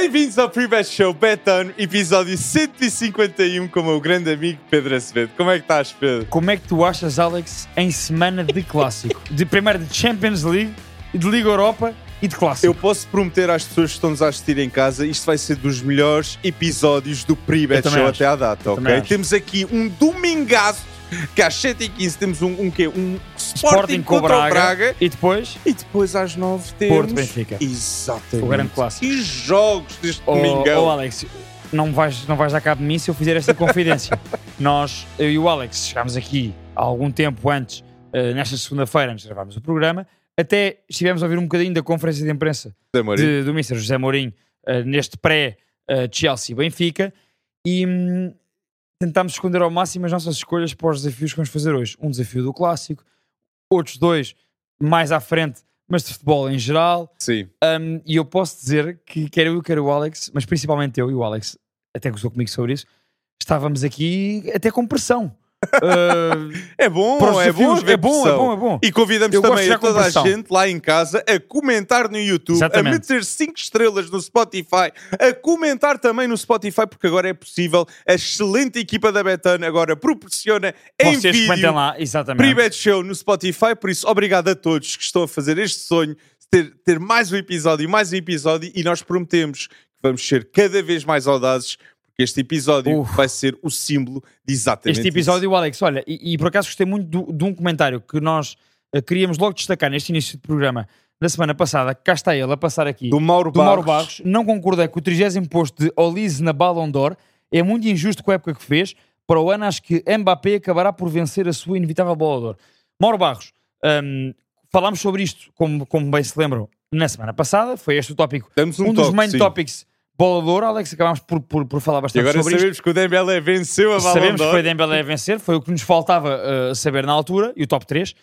Bem-vindos ao Pre-Bet Show Betano, episódio 151 com o meu grande amigo Pedro Acevedo. Como é que estás, Pedro? Como é que tu achas, Alex, em semana de clássico? Primeiro de Champions League, de Liga Europa e de clássico. Eu posso prometer às pessoas que estão-nos a assistir em casa, isto vai ser dos melhores episódios do Pre-Bet Show até à data, ok? Temos aqui um domingaço, que às 7h15 temos um Sporting contra o Braga. E depois às 9 temos Porto Benfica. Exatamente. O grande clássico. E jogos deste domingão. Alex, não vais dar cabo de mim se eu fizer esta confidência. Eu e o Alex chegámos aqui há algum tempo antes, nesta segunda-feira, antes de gravarmos o programa, até estivemos a ouvir um bocadinho da conferência de imprensa do Mr. José Mourinho neste pré-Chelsea-Benfica e tentámos esconder ao máximo as nossas escolhas para os desafios que vamos fazer hoje. Um desafio do clássico, outros dois mais à frente, mas de futebol em geral. Sim. E eu posso dizer que quer eu, quer o Alex, mas principalmente eu e o Alex, até gostou comigo sobre isso, estávamos aqui até com pressão. É bom. E convidamos também a toda a gente lá em casa a comentar no YouTube, a meter 5 estrelas no Spotify, a comentar também no Spotify, porque agora é possível. A excelente equipa da Betano agora proporciona em Vocês vídeo lá, exatamente, Pre-Bet Show no Spotify. Por isso, obrigado a todos que estão a fazer este sonho de ter mais um episódio, e nós prometemos que vamos ser cada vez mais audazes. Este episódio vai ser o símbolo de exatamente este episódio, isso. Alex, olha, e por acaso gostei muito de um comentário que nós queríamos logo destacar neste início de programa da semana passada, que cá está ele a passar aqui, do Mauro Barros. Não concordei com o 30º posto de Olise na Ballon d'Or, é muito injusto com a época que fez. Para o ano acho que Mbappé acabará por vencer a sua inevitável Ballon d'Or. Mauro Barros, falámos sobre isto, como bem se lembram, na semana passada, foi este o tópico, dos main topics. Bola de Ouro, Alex, acabámos por falar bastante sobre isto. E agora sabemos que o Dembélé venceu a Ballon d'Or. Sabemos que foi o Dembélé a vencer, foi o que nos faltava saber na altura, e o top 3.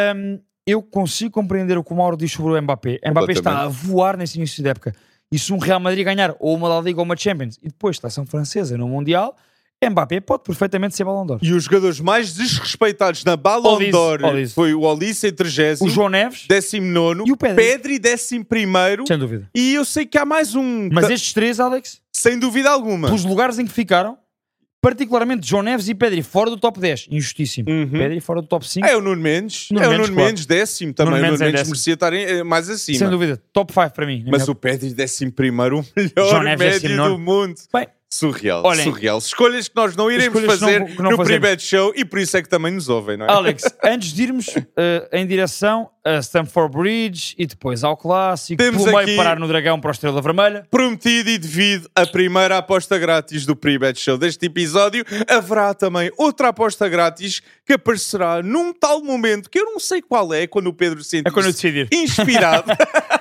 Eu consigo compreender o que o Mauro diz sobre o Mbappé. Mbappé está a voar nesse início de época. E se um Real Madrid ganhar ou uma La Liga ou uma Champions, e depois seleção francesa no Mundial, Mbappé pode perfeitamente ser Ballon d'Or. E os jogadores mais desrespeitados na Ballon d'Or foi o Olise em 30º, o João Neves 19º e o Pedri 11º. Sem dúvida. E eu sei que há mais um. Mas estes três, Alex, sem dúvida alguma, pelos lugares em que ficaram, particularmente João Neves e Pedri fora do top 10, injustíssimo. Pedri fora do top 5. É o Nuno Mendes, Nuno Mendes 10º também. O Nuno Mendes merecia estar mais acima. Sem dúvida, top 5 para mim. Mas o Pedri 11º, o melhor médio do mundo. Bem, surreal. Escolhas que nós não iremos fazer no Pre-Bet Show, e por isso é que também nos ouvem, não é? Alex, antes de irmos em direção a Stamford Bridge e depois ao Clássico, temos pelo aqui, meio parar no Dragão para a Estrela Vermelha, prometido e devido a primeira aposta grátis do Pre-Bet Show deste episódio, haverá também outra aposta grátis que aparecerá num tal momento que eu não sei qual é, quando o Pedro se sentir inspirado.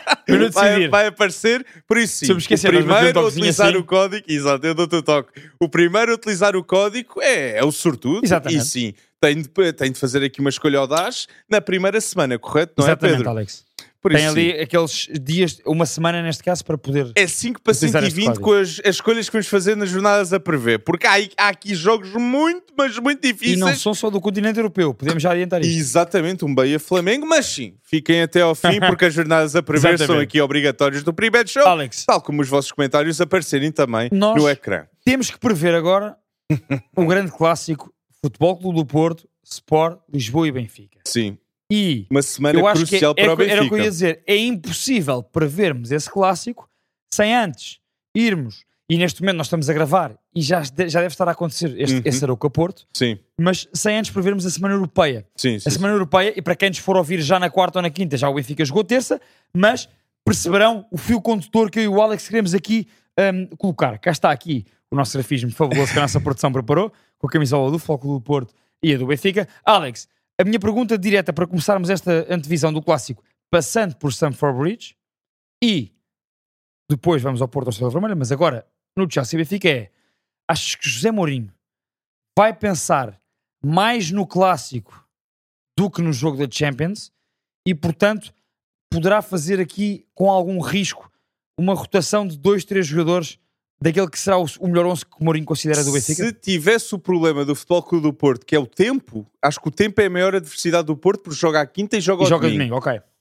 Vai aparecer, por isso sim, o primeiro a utilizar o código, exato, eu dou-te o toque, o primeiro a utilizar o código é o sortudo. Exatamente. E sim, tem de fazer aqui uma escolha audaz na primeira semana, correto? Não exatamente, é, Pedro? Alex. Tem ali aqueles dias, uma semana neste caso, para poder... É 5 para 120 com as escolhas que vamos fazer nas jornadas a prever, porque há aqui jogos muito, mas muito difíceis. E não são só do continente europeu, podemos já adiantar isto. Exatamente, um Bahia-Flamengo, mas sim, fiquem até ao fim, porque as jornadas a prever são aqui obrigatórias do Pre-Bet Show, Alex, tal como os vossos comentários aparecerem também no ecrã. Temos que prever agora o grande clássico Futebol Clube do Porto, Sport, Lisboa e Benfica. Sim. E uma semana crucial para o Benfica. Era o que eu ia dizer, é impossível prevermos esse clássico sem antes irmos, e neste momento nós estamos a gravar e já deve estar a acontecer esse Arouca-Porto, sim, mas sem antes prevermos a Semana Europeia. Sim, a Semana Europeia, e para quem nos for ouvir já na quarta ou na quinta, já o Benfica jogou terça, mas perceberão o fio condutor que eu e o Alex queremos aqui colocar. Cá está aqui o nosso grafismo fabuloso que a nossa produção preparou, com a camisola do Futebol Clube do Porto e a do Benfica. Alex, a minha pergunta direta para começarmos esta antevisão do clássico, passando por Stamford Bridge, e depois vamos ao Porto ou Estrela Vermelha, mas agora no Chelsea e Benfica é: achas que José Mourinho vai pensar mais no clássico do que no jogo da Champions e, portanto, poderá fazer aqui com algum risco uma rotação de 2, 3 jogadores daquele que será o melhor 11 que o Mourinho considera do Benfica? Se tivesse o problema do Futebol Clube do Porto, que é o tempo, acho que o tempo é a maior adversidade do Porto, porque joga à quinta e joga ao domingo. Ok.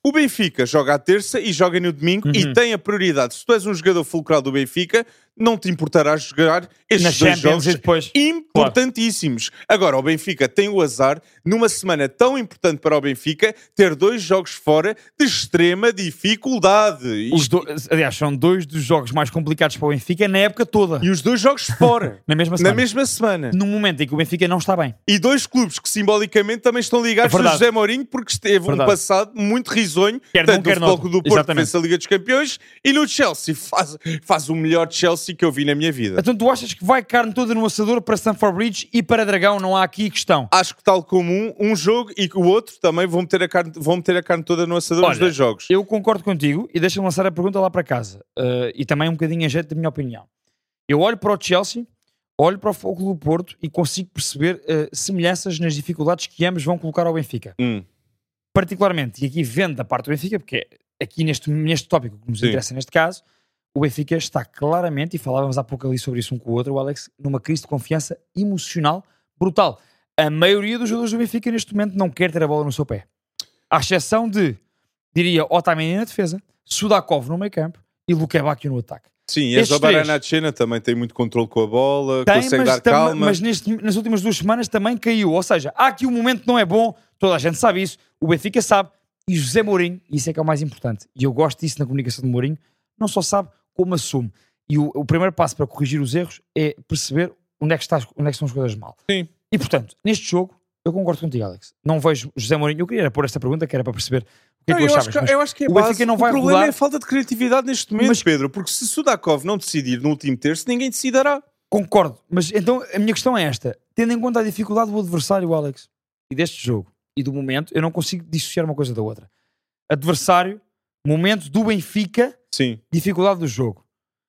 O Benfica joga à terça e joga no domingo e tem a prioridade. Se tu és um jogador fulcral do Benfica, não te importará jogar estes dois jogos importantíssimos. Agora, o Benfica tem o azar, numa semana tão importante para o Benfica, ter 2 jogos fora de extrema dificuldade. Aliás, são 2 dos jogos mais complicados para o Benfica na época toda. E os 2 jogos fora. Na mesma semana. Num momento em que o Benfica não está bem. E 2 clubes que simbolicamente também estão ligados a José Mourinho, porque esteve um passado muito risonho, tanto no Futebol do Porto, que vence a Liga dos Campeões, e no Chelsea faz o melhor Chelsea que eu vi na minha vida. Então tu achas que vai carne toda no assador para Stamford Bridge e para Dragão? Não há aqui questão. Acho que tal como um jogo e o outro também vão meter a carne toda no assador nos 2 jogos. Eu concordo contigo e deixa-me lançar a pergunta lá para casa. E também um bocadinho a jeito da minha opinião. Eu olho para o Chelsea, olho para o Futebol do Porto e consigo perceber semelhanças nas dificuldades que ambos vão colocar ao Benfica. Particularmente, e aqui vendo da parte do Benfica, porque aqui neste tópico que nos interessa neste caso, o Benfica está claramente, e falávamos há pouco ali sobre isso um com o outro, o Alex, numa crise de confiança emocional brutal. A maioria dos jogadores do Benfica neste momento não quer ter a bola no seu pé. À exceção de, diria, Otamendi na defesa, Sudakov no meio campo e Luque Bacchio no ataque. Sim, e a Zobaranachena também tem muito controle com a bola, consegue dar calma. Mas nas últimas 2 semanas também caiu. Ou seja, há aqui um momento que não é bom, toda a gente sabe isso, o Benfica sabe, e José Mourinho, isso é que é o mais importante, e eu gosto disso na comunicação de Mourinho, não só sabe como assume. E o primeiro passo para corrigir os erros é perceber onde é que estão as coisas mal. Sim. E portanto, neste jogo, eu concordo contigo, Alex. Não vejo José Mourinho. Eu queria pôr esta pergunta que era para perceber o que é que tu achavas. Eu acho que é base. O problema é a falta de criatividade neste momento, Pedro, porque se Sudakov não decidir no último terço, ninguém decidirá. Concordo, mas então a minha questão é esta. Tendo em conta a dificuldade do adversário, Alex, e deste jogo, e do momento, eu não consigo dissociar uma coisa da outra. Adversário, momento do Benfica, sim, dificuldade do jogo.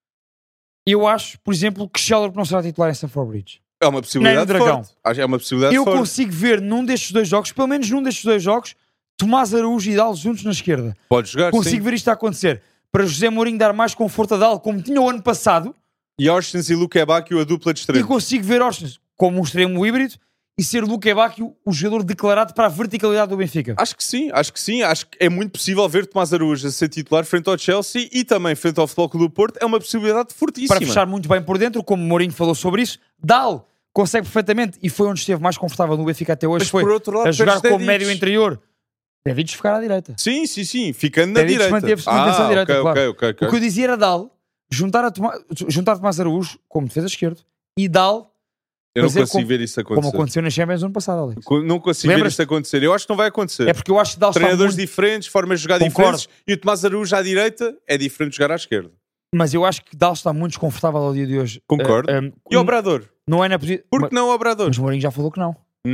Eu acho, por exemplo, que Scheller não será titular em Stamford Bridge. É uma possibilidade forte. É uma possibilidade eu forte. Consigo ver num destes 2 jogos, pelo menos num destes 2 jogos, Tomás Araújo e Dal juntos na esquerda. Pode jogar, consigo ver isto a acontecer. Para José Mourinho dar mais conforto a Dal, como tinha o ano passado. E Orsens e Luque Bacchio a dupla de extremos. E consigo ver Orsens como um extremo híbrido e ser Luque Bacchio o jogador declarado para a verticalidade do Benfica. Acho que sim. Acho que é muito possível ver Tomás Araújo a ser titular frente ao Chelsea e também frente ao Futebol Clube do Porto. É uma possibilidade fortíssima. Para fechar muito bem por dentro, como Mourinho falou sobre isso, Dal consegue perfeitamente, e foi onde esteve mais confortável no Benfica até hoje, mas foi por outro lado, a jogar como médio interior. Davids ficar à direita. Sim, ficando na direita. Manteve-se à direita, claro. Okay. O que eu dizia era Dal, juntar Tomás Araújo como defesa esquerdo e Dal. Eu não consigo ver isso acontecer. Como aconteceu na Champions ano passado, Alex. Não consigo ver isso acontecer. Eu acho que não vai acontecer. É porque eu acho que Dal treinadores diferentes, formas de jogar diferentes, e o Tomás Araújo à direita é diferente de jogar à esquerda. Mas eu acho que Dal está muito desconfortável ao dia de hoje. Concordo. E o Obrador? Não é na posição. Por que não o Obrador? Mas Mourinho já falou que não.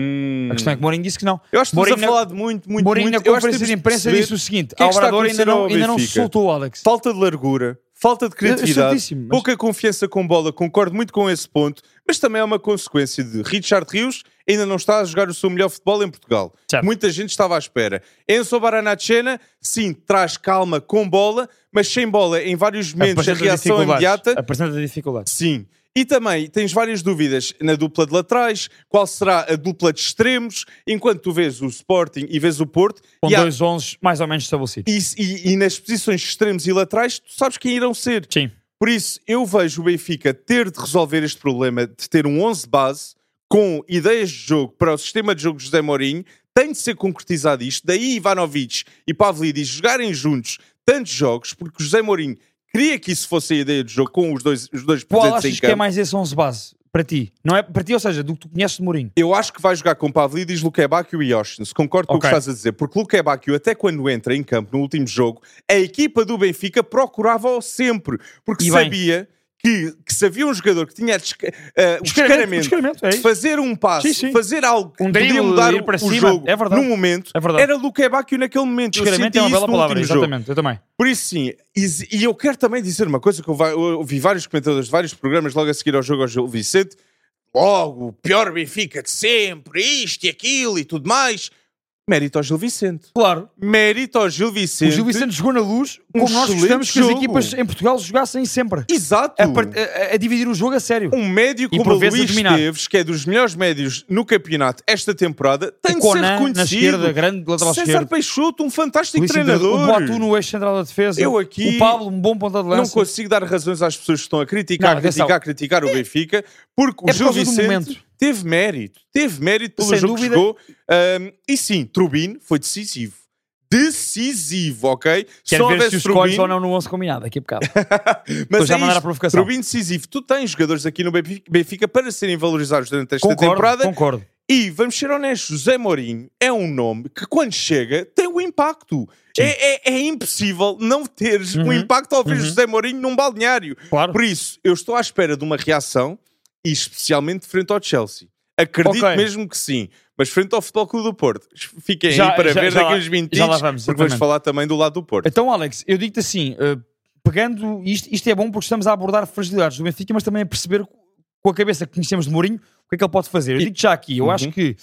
A questão é que Mourinho disse que não. Eu acho que estamos a falar de muito. Mourinho na conferência de imprensa disse o seguinte: o Obrador ainda não se soltou, Alex. Falta de largura, falta de criatividade, pouca confiança com bola. Concordo muito com esse ponto, mas também é uma consequência de Richard Rios ainda não está a jogar o seu melhor futebol em Portugal. Certo. Muita gente estava à espera. Enzo Baranachena, sim, traz calma com bola, mas sem bola em vários momentos a reação imediata. Apresenta dificuldade. Sim. E também tens várias dúvidas na dupla de laterais, qual será a dupla de extremos, enquanto tu vês o Sporting e vês o Porto. Com 2 11 mais ou menos estabelecidos. E nas posições de extremos e laterais, tu sabes quem irão ser. Sim. Por isso, eu vejo o Benfica ter de resolver este problema de ter um 11 base com ideias de jogo para o sistema de jogo de José Mourinho. Tem de ser concretizado isto. Daí Ivanovic e Pavlidis jogarem juntos tantos jogos, porque o José Mourinho queria que isso fosse a ideia de jogo com os dois presentes em campo. Qual achas que é mais esse 11 base para ti? Não é para ti, ou seja, do que tu conheces de Mourinho? Eu acho que vai jogar com Pavlidis, Luque Bacchio e Oshens. Concordo com o que estás a dizer. Porque Luque Bacchio, até quando entra em campo no último jogo, a equipa do Benfica procurava-o sempre. Porque sabia que se havia um jogador que tinha o descaramento de fazer um passe, fazer algo que podia mudar o jogo num momento, era Luque Bacchio naquele momento. Descaramento é uma bela palavra, exatamente. Eu também. Por isso sim, e eu quero também dizer uma coisa que eu ouvi vários comentadores de vários programas logo a seguir ao jogo ao Gil Vicente, logo, o pior Benfica de sempre, isto e aquilo e tudo mais. Mérito ao Gil Vicente. Claro. Mérito ao Gil Vicente. O Gil Vicente jogou na Luz como nós excelente gostamos que as jogo. equipas em Portugal jogassem sempre. Exato. A dividir o jogo a sério. Um médio E como por o vezes a Luís dominar. Esteves, que é dos melhores médios no campeonato esta temporada, tem O de ser Conan reconhecido. na esquerda, grande lateral César esquerdo. Peixoto, um fantástico O treinador. Boatu no eixo central da defesa. Eu aqui O Pablo, um bom ponta de não lança. consigo dar razões às pessoas que estão a criticar, Não, atenção. criticar o Benfica, porque o É por Gil causa do Vicente momento. teve mérito pelo Sem jogo dúvida. que jogou. E sim, Trubin foi decisivo. Decisivo, ok? Quero Só ver se houvesse os escolhes Trubin, ou não no 11 combinado daqui a bocado. mas já é mandaram a isto, provocação. Trubin decisivo. Tu tens jogadores aqui no Benfica para serem valorizados durante esta Concordo, temporada. concordo. E vamos ser honestos, José Mourinho é um nome que quando chega tem um impacto. É impossível não teres um impacto ao ver José Mourinho num balneário. Claro. Por isso, eu estou à espera de uma reação, e especialmente frente ao Chelsea. Acredito Ok. mesmo que sim. Mas frente ao Futebol Clube do Porto, fiquem Já- aí para já- ver já daqui lá- uns 20 já lá minutos, vamos, porque vamos exatamente. falar também do lado do Porto. Então, Alex, eu digo-te assim, pegando isto é bom porque estamos a abordar fragilidades do Benfica, mas também a perceber com a cabeça que conhecemos de Mourinho o que é que ele pode fazer. Eu digo-te já aqui, eu acho que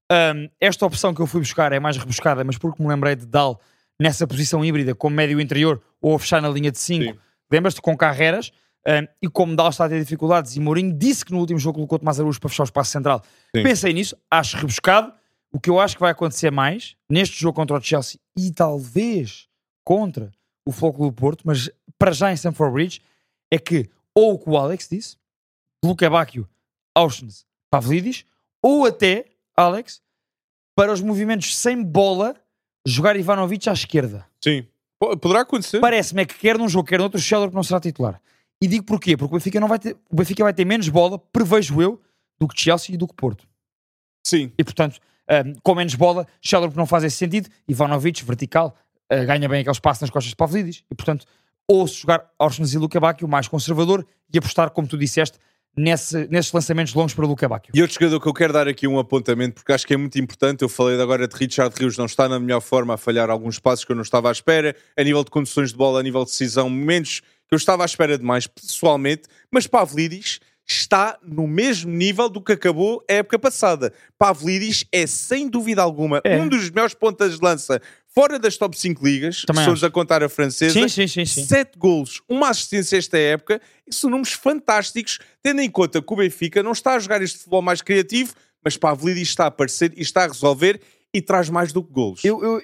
esta opção que eu fui buscar é mais rebuscada, mas porque me lembrei de Dal nessa posição híbrida como médio interior ou a fechar na linha de 5, Sim. lembras-te com Carreras, e como Dal está a ter dificuldades e Mourinho disse que no último jogo colocou Tomás Araújo para fechar o espaço central. Sim. Pensei nisso, acho rebuscado. O que eu acho que vai acontecer mais neste jogo contra o Chelsea e talvez contra o Futebol Clube do Porto, mas para já em Stamford Bridge, é que ou o que o Alex disse, Luka Bacchio, Auschwitz, Pavlidis, ou até, Alex, para os movimentos sem bola, jogar Ivanovic à esquerda. Sim. Poderá acontecer. Parece-me é que quer num jogo, quer noutro, o Sheldon não será titular. E digo porquê? Porque o Benfica vai ter menos bola, prevejo eu, do que Chelsea e do que Porto. Sim. E portanto, com menos bola, Sheldon não faz esse sentido, Ivanovic, vertical, ganha bem aquele espaço nas costas de Pavlidis, e portanto, ou se jogar Auschwitz e Luka Bacchio, mais conservador, e apostar, como tu disseste, nesses lançamentos longos para Luka Bacchio. E outro jogador que eu quero dar aqui um apontamento, porque acho que é muito importante, eu falei agora de Richard Rios, não está na melhor forma, a falhar alguns passos que eu não estava à espera, a nível de conduções de bola, a nível de decisão, momentos que eu estava à espera demais, pessoalmente, mas Pavlidis está no mesmo nível do que acabou a época passada. Pavlidis é, sem dúvida alguma, um dos melhores pontas de lança fora das top 5 ligas, Também se a contar a francesa. Sim. 7 golos, uma assistência esta época, e são números fantásticos, tendo em conta que o Benfica não está a jogar este futebol mais criativo, mas Pavlidis está a aparecer e está a resolver e traz mais do que golos.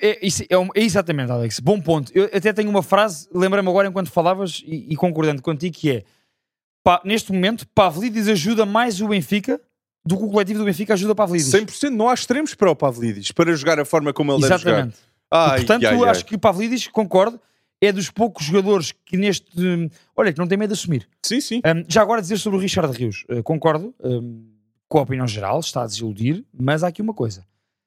É exatamente, Alex, bom ponto. Eu até tenho uma frase, lembrei-me agora enquanto falavas e concordando contigo, que é: neste momento, Pavlidis ajuda mais o Benfica do que o coletivo do Benfica ajuda Pavlidis. 100% não há extremos para o Pavlidis, para jogar a forma como ele deve jogar. Exatamente. Portanto, acho que Pavlidis, concordo, é dos poucos jogadores que olha, que não tem medo de assumir. Sim. Já agora dizer sobre o Richard Rios, concordo com a opinião geral, está a desiludir, mas há aqui uma coisa.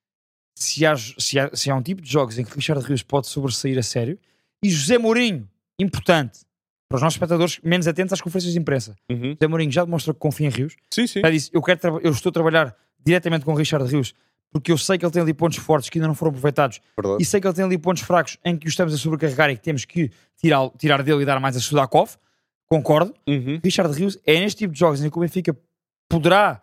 Se há um tipo de jogos em que Richard Rios pode sobressair a sério, e José Mourinho, importante, para os nossos espectadores menos atentos às conferências de imprensa, José Mourinho já demonstrou que confia em Rios. Sim. Já disse, eu estou a trabalhar diretamente com o Richard Rios, porque eu sei que ele tem ali pontos fortes que ainda não foram aproveitados. Verdade. E sei que ele tem ali pontos fracos em que o estamos a sobrecarregar e que temos que tirar dele e dar mais a Sudakov. Concordo. Richard Rios é neste tipo de jogos em que o Benfica poderá,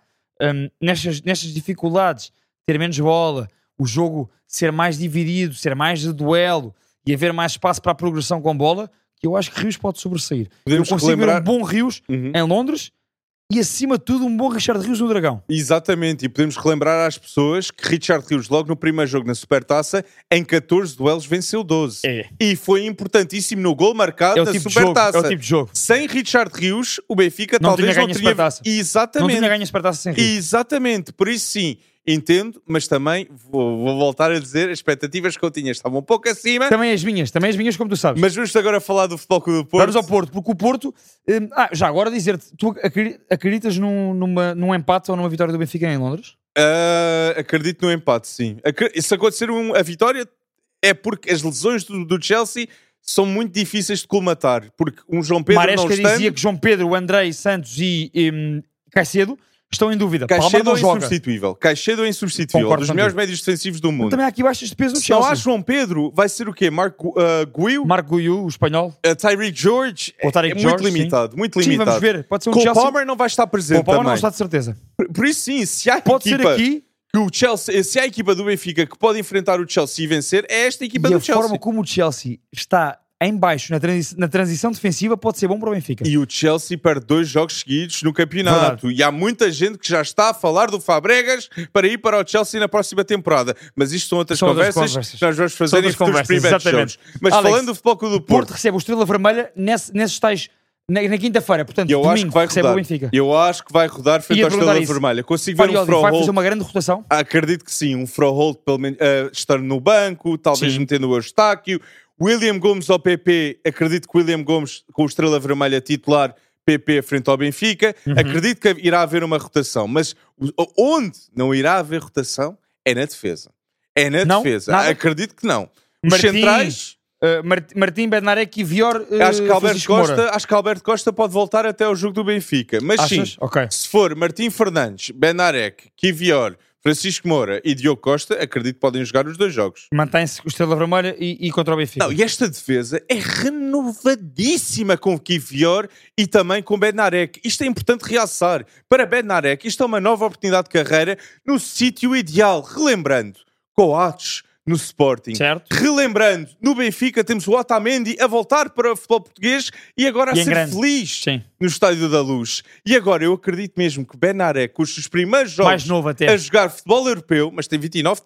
nestas dificuldades, ter menos bola, o jogo ser mais dividido, ser mais de duelo e haver mais espaço para a progressão com bola, que eu acho que Rios pode sobressair. Podemos eu consigo relembrar... ver um bom Rios em Londres e, acima de tudo, um bom Richard Rios no Dragão. Exatamente, e podemos relembrar às pessoas que Richard Rios, logo no primeiro jogo na Supertaça, em 14 duelos venceu 12. E foi importantíssimo no gol marcado na Supertaça. É o tipo de jogo. Sem Richard Rios, o Benfica não talvez tinha não ganho teria... Supertaça. Exatamente. Não tinha ganho a Supertaça sem Rios. Exatamente, por isso sim, entendo, mas também vou voltar a dizer, as expectativas que eu tinha estavam um pouco acima. Também as minhas, como tu sabes. Mas vamos agora falar do Futebol Clube do Porto. Vamos ao Porto, porque o Porto... já agora dizer-te, tu acreditas num empate ou numa vitória do Benfica em Londres? Acredito no empate, sim. Se acontecer a vitória, é porque as lesões do Chelsea são muito difíceis de colmatar. Porque um João Pedro Maresca não está... dizia que João Pedro, Andrei, Santos e Caicedo estão em dúvida. Caicedo é insubstituível. Caicedo é insubstituível. Concordo dos contigo. melhores médios defensivos do mundo. Também há aqui baixas de peso no Se não Chelsea. há João Pedro, vai ser o quê? Marco Guiu? Marco Guiu, o espanhol. Tyreek George? Ou Tyreek é George, muito limitado. sim. Muito Sim, limitado. vamos ver. Pode ser um Cole Chelsea. Palmer não vai estar presente O Palmer também. não está de certeza. Por isso sim, se há Pode equipa... ser aqui... que o Chelsea, se há a equipa do Benfica que pode enfrentar o Chelsea e vencer, é esta equipa do Chelsea. E a forma como o Chelsea está em baixo na transição defensiva pode ser bom para o Benfica. E o Chelsea perde 2 jogos seguidos no campeonato. Verdade. E há muita gente que já está a falar do Fabregas para ir para o Chelsea na próxima temporada. Mas isto são outras conversas que nós vamos fazer em futuros primeiros jogos. Mas Alex, falando do Futebol Clube do Porto... recebe o Estrela Vermelha nesses tais... Na quinta-feira, portanto, domingo recebe o Benfica. Eu acho que vai rodar frente ao Estrela Vermelha. Consigo ver um Froholt. Vai fazer uma grande rotação? Acredito que sim. Um Froholt, pelo menos, estando no banco, talvez metendo o Eustáquio. William Gomes ao PP. Acredito que William Gomes com o Estrela Vermelha titular, PP frente ao Benfica. Acredito que irá haver uma rotação. Mas onde não irá haver rotação é na defesa. É na defesa. Nada? Acredito que não. Os centrais... Martim, Bednarek, Kivior, acho que Alberto Costa pode voltar até ao jogo do Benfica. Mas achas? Sim, okay. Se for Martim Fernandes, Bednarek, Kivior, Francisco Moura e Diogo Costa, acredito que podem jogar os 2 jogos. Mantém-se o Estrela Vermelha e contra o Benfica. Não, e esta defesa é renovadíssima com Kivior e também com Bednarek. Isto é importante realçar. Para Bednarek, isto é uma nova oportunidade de carreira no sítio ideal. Relembrando, Coates no Sporting. Certo. Relembrando, no Benfica temos o Otamendi a voltar para o futebol português e agora a ser feliz no Estádio da Luz. E agora eu acredito mesmo que Bednarek, com os seus primeiros jogos a jogar futebol europeu, mas tem 29,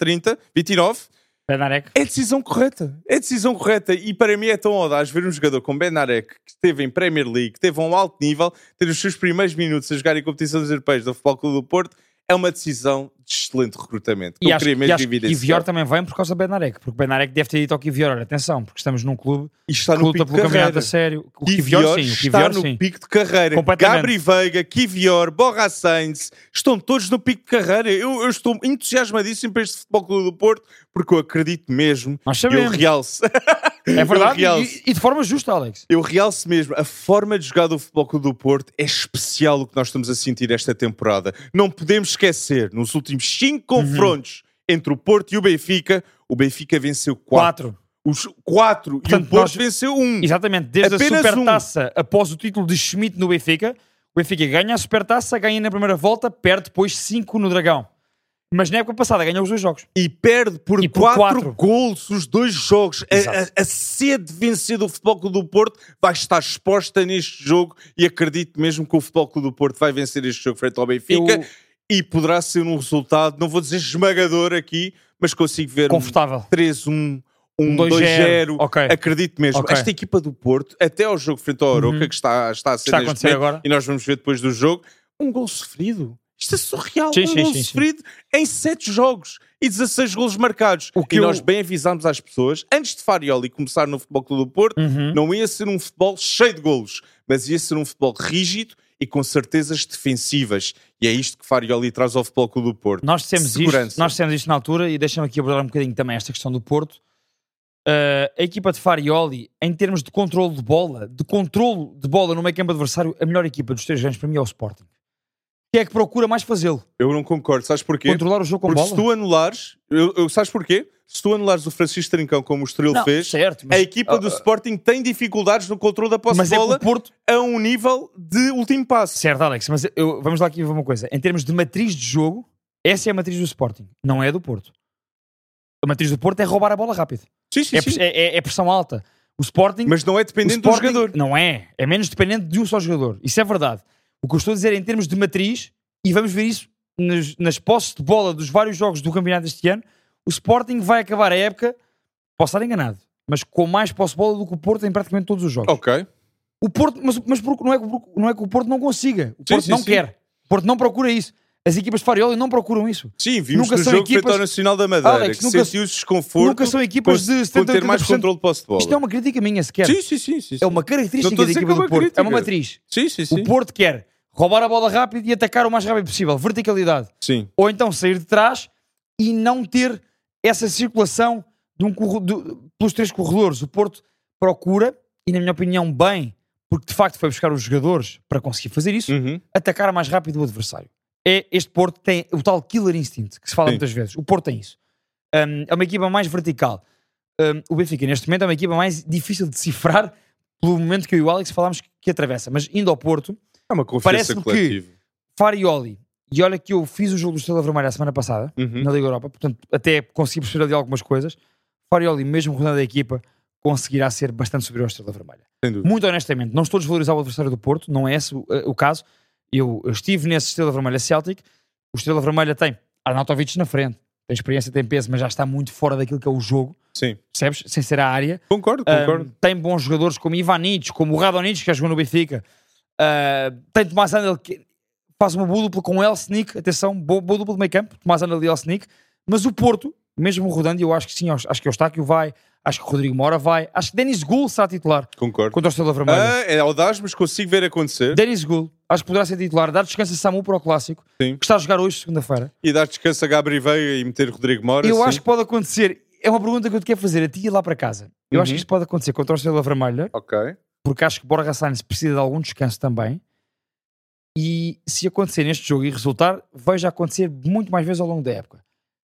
Bednarek. É decisão correta. É decisão correta. E para mim é tão audaz ver um jogador como Bednarek, que esteve em Premier League, que teve a um alto nível, ter os seus primeiros minutos a jogar em competições europeias do Futebol Clube do Porto. É uma decisão de excelente recrutamento. E acho que Kivior também vem por causa do Bednarek, porque o Bednarek deve ter dito ao Kivior, olha, atenção, porque estamos num clube que luta pelo campeonato a sério. O Kivior está no pico de carreira. Gabri Veiga, Kivior, Borja Sainz, estão todos no pico de carreira. Eu estou entusiasmadíssimo para este Futebol Clube do Porto, porque eu acredito mesmo. Nós sabemos. Eu realço. É verdade, e de forma justa, Alex. Eu realço mesmo, a forma de jogar do Futebol Clube do Porto é especial o que nós estamos a sentir esta temporada. Não podemos esquecer, nos últimos 5 confrontos entre o Porto e o Benfica venceu 4. Os 4 e o Porto venceu 1. Exatamente, desde apenas a Supertaça, após o título de Schmidt no Benfica, o Benfica ganha a Supertaça, ganha na primeira volta, perde depois 5 no Dragão. Mas na época passada ganhou os 2 jogos. E perde por 4 golos os 2 jogos. A sede de vencer do Futebol Clube do Porto vai estar exposta neste jogo e acredito mesmo que o Futebol Clube do Porto vai vencer este jogo frente ao Benfica e poderá ser um resultado, não vou dizer esmagador aqui, mas consigo ver confortável. 3-1, 2-0. Okay. Acredito mesmo. Okay. Esta equipa do Porto, até ao jogo frente ao Aroca, que está a ser neste momento, agora. E nós vamos ver depois do jogo, um gol sofrido. Isto é surreal, um gol sofrido em 7 jogos e 16 golos marcados. E nós bem avisámos às pessoas, antes de Farioli começar no Futebol Clube do Porto, não ia ser um futebol cheio de golos, mas ia ser um futebol rígido e com certezas defensivas. E é isto que Farioli traz ao Futebol Clube do Porto. Nós dissemos isto na altura e deixa-me aqui abordar um bocadinho também esta questão do Porto. A equipa de Farioli, em termos de controle de bola no meio campo adversário, a melhor equipa dos 3 grandes para mim é o Sporting. Quem é que procura mais fazê-lo? Eu não concordo, sabes porquê? Controlar o jogo com bola? Se tu anulares, sabes porquê? Se tu anulares o Francisco Trincão como o Estoril fez, certo, mas, a equipa do Sporting tem dificuldades no controle da posse de bola a um nível de último passo. Certo, Alex, mas vamos lá aqui ver uma coisa. Em termos de matriz de jogo, essa é a matriz do Sporting, não é a do Porto. A matriz do Porto é roubar a bola rápido. Sim. É pressão alta. O Sporting... Mas não é dependente do jogador. Não é. É menos dependente de um só jogador. Isso é verdade. O que eu estou a dizer em termos de matriz, e vamos ver isso nas posses de bola dos vários jogos do campeonato deste ano, o Sporting vai acabar a época, posso estar enganado, mas com mais posse de bola do que o Porto em praticamente todos os jogos. Ok. O Porto, mas não é que o Porto não consiga. O Porto não quer. O Porto não procura isso. As equipas de Farioli não procuram isso. Sim, vimos no jogo frente ao Nacional da Madeira, Alex, que sentiu desconforto. Nunca são equipas de 70%. Com ter mais controle de posse de bola. Isto é uma crítica minha sequer. Sim. É uma característica da equipa do Porto. É uma matriz. Sim. O Porto quer roubar a bola rápido e atacar o mais rápido possível. Verticalidade. Sim. Ou então sair de trás e não ter essa circulação pelos 3 corredores. O Porto procura, e na minha opinião bem, porque de facto foi buscar os jogadores para conseguir fazer isso, atacar mais rápido o adversário. Este Porto tem o tal killer instinct, que se fala muitas vezes. O Porto tem isso. É uma equipa mais vertical. O Benfica, neste momento, é uma equipa mais difícil de decifrar pelo momento que eu e o Alex falámos que atravessa. Mas indo ao Porto, é uma confiança coletiva. Que Farioli, e olha que eu fiz o jogo do Estrela Vermelha a semana passada, na Liga Europa, portanto até consegui perceber ali algumas coisas. Farioli, mesmo rodando a equipa, conseguirá ser bastante superior à Estrela Vermelha. Sem dúvida. Muito honestamente, não estou a desvalorizar o adversário do Porto, não é esse o caso. Eu estive nesse Estrela Vermelha Celtic, o Estrela Vermelha tem Arnautovic na frente, tem experiência, tem peso, mas já está muito fora daquilo que é o jogo. Sim. Percebes? Sem ser a área. Concordo. Tem bons jogadores como Ivanic, como o Radonjic, que já jogou no Benfica. Tem Tomás Andel, que faz uma boa dupla com o Elsnik. Atenção, boa dupla de meio campo, Tomás Andel e Elsnik. Mas o Porto, mesmo rodando, eu acho que sim, acho que o Eustáquio vai, acho que o Rodrigo Moura vai, acho que Denis Gul será titular. Concordo. Contra o Estrela Vermelha. É audaz, mas consigo ver acontecer. Denis Gul, acho que poderá ser titular. Dar descanso a Samu para o Clássico, Sim. que está a jogar hoje, segunda-feira. E dar descanso a Gabriel Veiga e meter Rodrigo Moura. Eu sim. acho que pode acontecer. É uma pergunta que eu te quero fazer a ti e lá para casa. Eu acho que isto pode acontecer contra o Estrela Vermelha, Ok. porque acho que Borja Sainz precisa de algum descanso também. E se acontecer neste jogo e resultar, vejo acontecer muito mais vezes ao longo da época.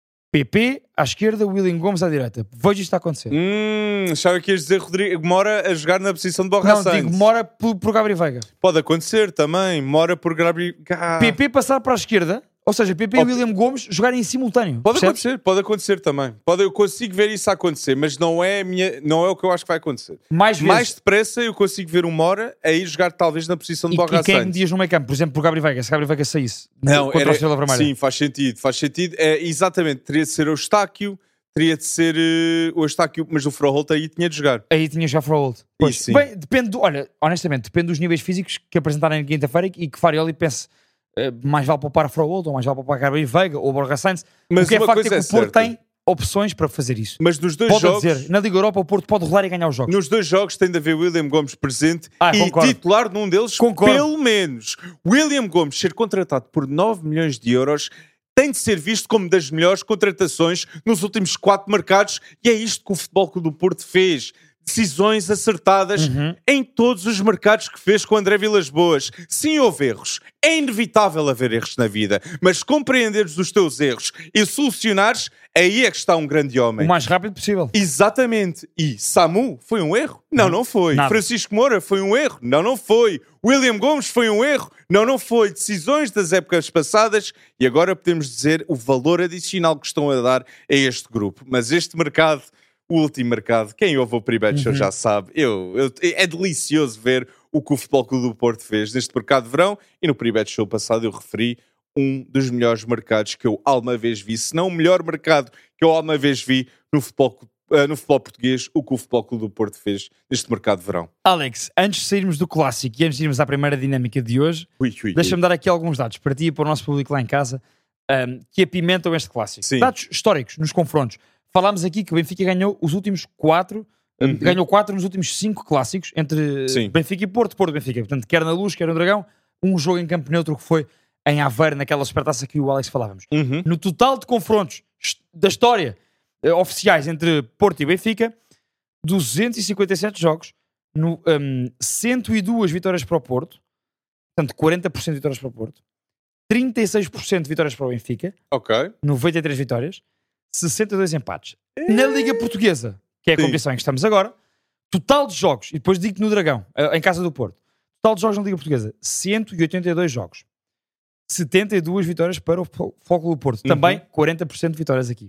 PP à esquerda, William Gomes à direita. Vejo isto a acontecer. Achava que ias dizer Rodrigo Moura a jogar na posição de Borja Não, Sainz. digo Mora por Gabriel Veiga. Pode acontecer também. Mora por Gabriel... PP passar para a esquerda, ou seja, PP e William Gomes jogarem em simultâneo. Pode acontecer também. Eu consigo ver isso acontecer, mas não é o que eu acho que vai acontecer. Mais depressa eu consigo ver o Mora a ir jogar talvez na posição de Borja Sainz. E quem me diz no meio campo, por exemplo, por Gabriel Veiga, se Gabriel Veiga saísse contra a Estrela Vermelha. Sim, faz sentido. Exatamente, teria de ser o Eustáquio, teria de ser o Eustáquio, mas o Froholt aí tinha de jogar. Aí tinha já Froholt. Bem, depende, olha, honestamente, depende dos níveis físicos que apresentarem na quinta-feira e que Farioli pense... mais vale poupar Froholt, ou mais vale poupar Gabriel Veiga, ou Borja Sainz. Mas o que é facto é que o Porto certa. tem opções para fazer isso. Mas nos dois pode jogos... dizer, na Liga Europa o Porto pode rolar e ganhar os jogos. Nos dois jogos tem de haver William Gomes presente e concordo. titular num deles, pelo menos. William Gomes ser contratado por 9 milhões de euros tem de ser visto como das melhores contratações nos últimos 4 mercados, e é isto que o Futebol Clube do Porto fez. Decisões acertadas em todos os mercados que fez com André Vilas-Boas. Sim, houve erros. É inevitável haver erros na vida. Mas compreenderes os teus erros e solucionares, aí é que está um grande homem. O mais rápido possível. Exatamente. E Samu foi um erro? Não foi. Nada. Francisco Moura foi um erro? Não foi. William Gomes foi um erro? Não foi. Decisões das épocas passadas, e agora podemos dizer o valor adicional que estão a dar a este grupo. Mas este mercado... O último mercado, quem ouve o Pre-Bet Show já sabe, é delicioso ver o que o Futebol Clube do Porto fez neste mercado de verão, e no Pre-Bet Show passado eu referi um dos melhores mercados que eu alguma vez vi, se não o melhor mercado que eu alguma vez vi no futebol português, o que o Futebol Clube do Porto fez neste mercado de verão. Alex, antes de sairmos do clássico e antes de irmos à primeira dinâmica de hoje, deixa-me dar aqui alguns dados para ti e para o nosso público lá em casa, que apimentam este clássico. Sim. Dados históricos nos confrontos. Falámos aqui que o Benfica ganhou os últimos 4, ganhou 4 nos últimos 5 clássicos entre Benfica e Porto, Benfica. Portanto, quer na Luz, quer no Dragão, um jogo em campo neutro que foi em Aveiro, naquela supertaça que o Alex falávamos. No total de confrontos da história oficiais entre Porto e Benfica, 257 jogos, 102 vitórias para o Porto, portanto 40% de vitórias para o Porto, 36% de vitórias para o Benfica, 93 vitórias, 62 empates. Na Liga Portuguesa, que é a competição em que estamos agora, total de jogos, e depois digo no Dragão, em casa do Porto, total de jogos na Liga Portuguesa, 182 jogos. 72 vitórias para o Foco do Porto. Também 40% de vitórias aqui.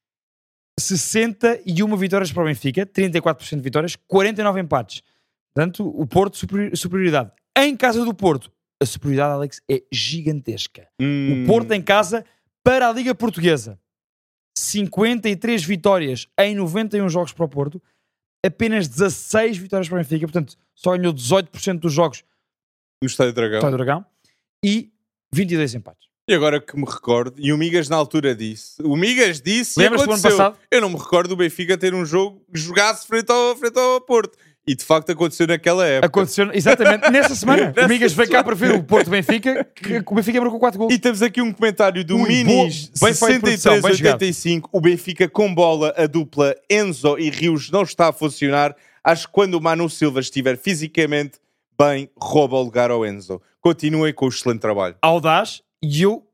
61 vitórias para o Benfica, 34% de vitórias, 49 empates. Portanto, o Porto, superioridade. Em casa do Porto, a superioridade, Alex, é gigantesca. O Porto em casa para a Liga Portuguesa. 53 vitórias em 91 jogos para o Porto, apenas 16 vitórias para o Benfica, portanto só ganhou 18% dos jogos no Estádio Dragão e 22 empates. E agora que me recordo, e o Migas na altura disse e lembras-te do ano aconteceu. passado? Eu não me recordo do Benfica ter um jogo que jogasse frente ao Porto. E de facto aconteceu naquela época. Aconteceu exatamente nessa semana. O Migas veio cá para ver o Porto-Benfica, que o Benfica marcou 4 gols. E temos aqui um comentário do Minis 63-85. O Benfica com bola, a dupla Enzo e Rios não está a funcionar. Acho que quando o Manu Silva estiver fisicamente bem, rouba o lugar ao Enzo. Continuem com o excelente trabalho. Audaz, e eu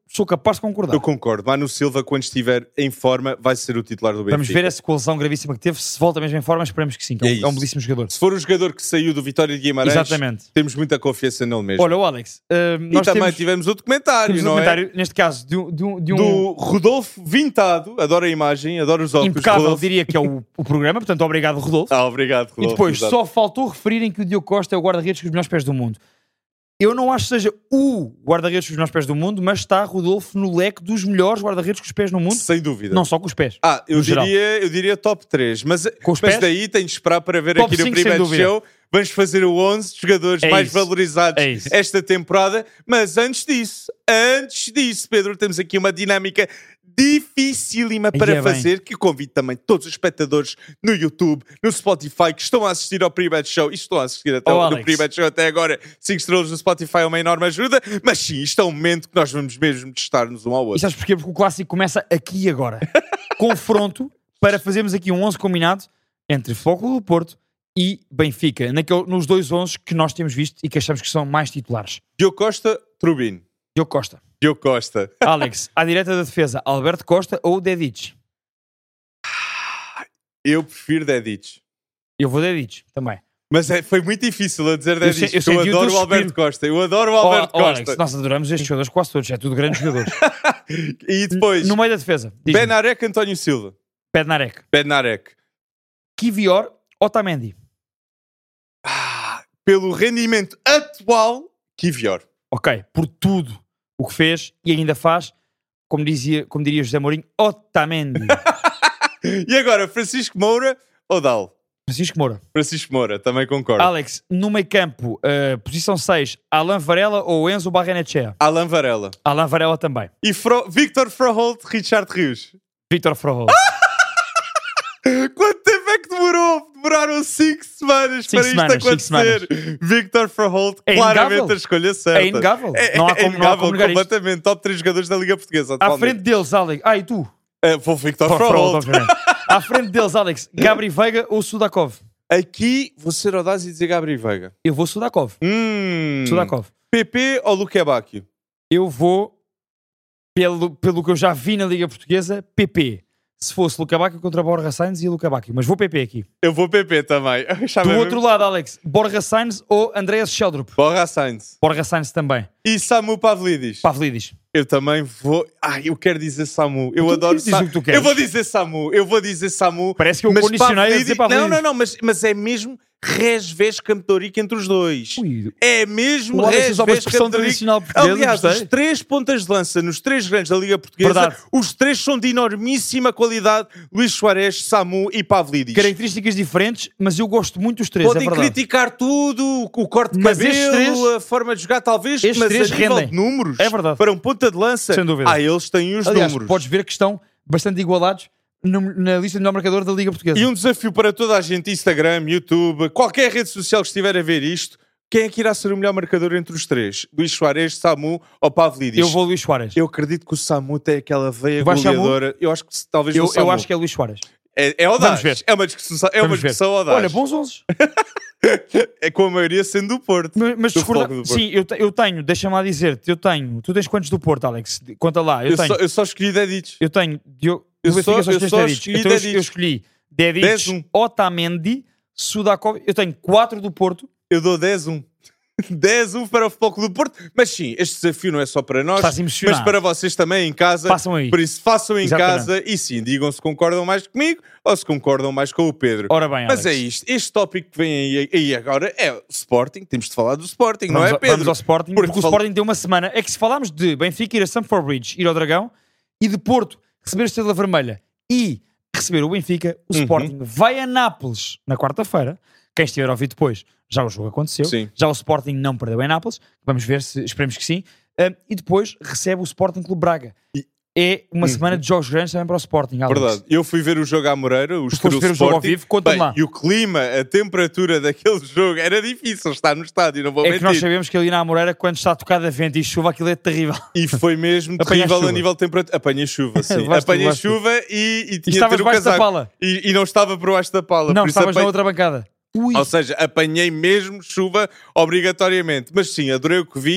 sou capaz de concordar. Eu concordo. Manu Silva, quando estiver em forma, vai ser o titular do Benfica. Vamos ver essa colisão gravíssima que teve. Se volta mesmo em forma, esperemos que sim. Que é um belíssimo jogador. Se for o jogador que saiu do Vitória de Guimarães, exatamente, temos muita confiança nele mesmo. Olha, o Alex, nós também tivemos o documentário, não é? Neste caso, do Rodolfo Vintado. Adoro a imagem, adoro os óculos. Impecável, Rodolfo. Diria que é o programa. Portanto, obrigado, Rodolfo. Obrigado, Rodolfo. E depois, só faltou referirem que o Diogo Costa é o guarda-redes com os melhores pés do mundo. Eu não acho que seja o guarda-redes com os melhores pés do mundo, mas está Rodolfo no leque dos melhores guarda-redes com os pés no mundo. Sem dúvida. Não só com os pés. Eu diria top 3. Mas daí tenho de esperar para ver top aqui no primeiro show. Vamos fazer o 11 jogadores mais valorizados esta temporada. Mas antes disso, Pedro, temos aqui uma dinâmica dificílima para fazer, que convido também todos os espectadores no YouTube, no Spotify, que estão a assistir ao Pre-Bet Show e estão a assistir até no Pre-Bet Show até agora. 5 estrelas no Spotify é uma enorme ajuda, mas sim, isto é um momento que nós vamos mesmo testar-nos um ao outro. E sabes porquê? Porque o clássico começa aqui e agora. Confronto para fazermos aqui um 11 combinado entre Futebol Clube do Porto e Benfica, nos dois 11 que nós temos visto e que achamos que são mais titulares. Diogo Costa, Trubin. Diogo Costa. Diogo Costa. Alex, à direita da defesa, Alberto Costa ou Dedic? Eu prefiro Dedic. Eu vou Dedic também. Mas foi muito difícil a dizer Dedic, porque eu adoro o Alberto Costa. Eu adoro o Alberto Costa. Alex, nós adoramos estes jogadores quase todos, é tudo grandes jogadores. E depois, no meio da defesa, Benarek, António Silva. Bednarek. Kivior, Otamendi. Pelo rendimento atual, Kivior. Ok, por tudo o que fez e ainda faz, como diria José Mourinho, Otamendi. E agora, Francisco Moura ou Dal? Francisco Moura, também concordo. Alex, no meio campo, posição 6, Alan Varela ou Enzo Barrenechea? Alan Varela também. E Victor Froholt, Richard Rios? Victor Froholt. Quanto tempo é que demorou? Demoraram 5 semanas para isto acontecer. Victor Froholt, claramente a escolha certa. É inegável. Não há como completamente. Isto. Top 3 jogadores da Liga Portuguesa. À frente deles, Alex. E tu? Vou Victor Froholt. À frente deles, Alex, Gabri Veiga ou Sudakov? Aqui vou ser audaz e dizer Gabri Veiga. Eu vou Sudakov. PP ou Luque Bacchio? Eu vou, pelo que eu já vi na Liga Portuguesa, PP. Se fosse Luque Bacchio contra Borja Sainz e Luque Bacchio. Mas vou PP aqui. Eu vou PP também. Do outro lado, Alex, Borja Sainz ou Andreas Sheldrup? Borja Sainz também. E Samu Pavlidis? Eu também vou... eu quero dizer Samu. Eu adoro Samu. Eu vou dizer Samu. Parece que eu condicionei a dizer Pavlidis. Não, mas é mesmo resvés campetorico entre os dois. É mesmo resvés campetorico. Aliás, os 3 pontas de lança nos 3 grandes da Liga Portuguesa, os 3 são de enormíssima qualidade. Luís Soares, Samu e Pavlidis. Características diferentes, mas eu gosto muito dos 3. Podem criticar tudo, o corte de cabelo, a forma de jogar talvez, mas a nível de números, para um ponta de lança, sem dúvida. Eles têm os Aliás, números. Podes ver que estão bastante igualados na lista de melhor marcador da Liga Portuguesa. E um desafio para toda a gente, Instagram, YouTube, qualquer rede social que estiver a ver isto, quem é que irá ser o melhor marcador entre os 3? Luís Soares, Samu ou Pavlidis? Eu vou Luís Soares. Eu acredito que o Samu tem aquela veia goleadora. Eu acho que talvez o Samu. Eu acho que é Luís Soares. É audaz. É uma discussão audaz. Olha, bons 11. É com a maioria sendo do Porto. Mas discorda. Sim, eu tenho, deixa-me lá dizer-te, tu tens quantos do Porto, Alex? Conta lá. Eu só escolhi Dedic. Eu tenho. Eu escolhi Dedic, Otamendi, Sudakov. Eu tenho 4 do Porto. Eu dou 10-1. 10-1 para o Futebol Clube do Porto. Mas sim, este desafio não é só para nós, mas para vocês também em casa. Façam aí. Por isso, façam em casa e sim, digam se concordam mais comigo ou se concordam mais com o Pedro. Ora bem, mas Alex, é isto. Este tópico que vem aí agora é o Sporting. Temos de falar do Sporting, não é, Pedro? Vamos ao Sporting, porque o Sporting tem uma semana. É que se falarmos de Benfica ir a Stamford Bridge, ir ao Dragão, e de Porto receber a Estrela Vermelha e receber o Benfica, o Sporting vai a Nápoles na quarta-feira. Quem estiver a ouvir depois, já o jogo aconteceu. Sim. Já o Sporting não perdeu em Nápoles. Vamos ver, esperemos que sim. E depois recebe o Sporting Clube Braga. É uma semana de jogos grandes também para o Sporting, Alex. Verdade. Eu fui ver o jogo à Moreira, o Estoril ver o jogo ao vivo, conta-me lá. E o clima, a temperatura daquele jogo, era difícil estar no estádio, não vou mentir. É que nós sabemos que ali na Moreira, quando está tocado a vento e chuva, aquilo é terrível. E foi mesmo terrível a nível de temperatura. Apanhei chuva, sim. Apanhei chuva e tinha de ter o casaco. E não estava por baixo da pala. Não, estavas na outra bancada. Ou seja, apanhei mesmo chuva obrigatoriamente. Mas sim, adorei o que vi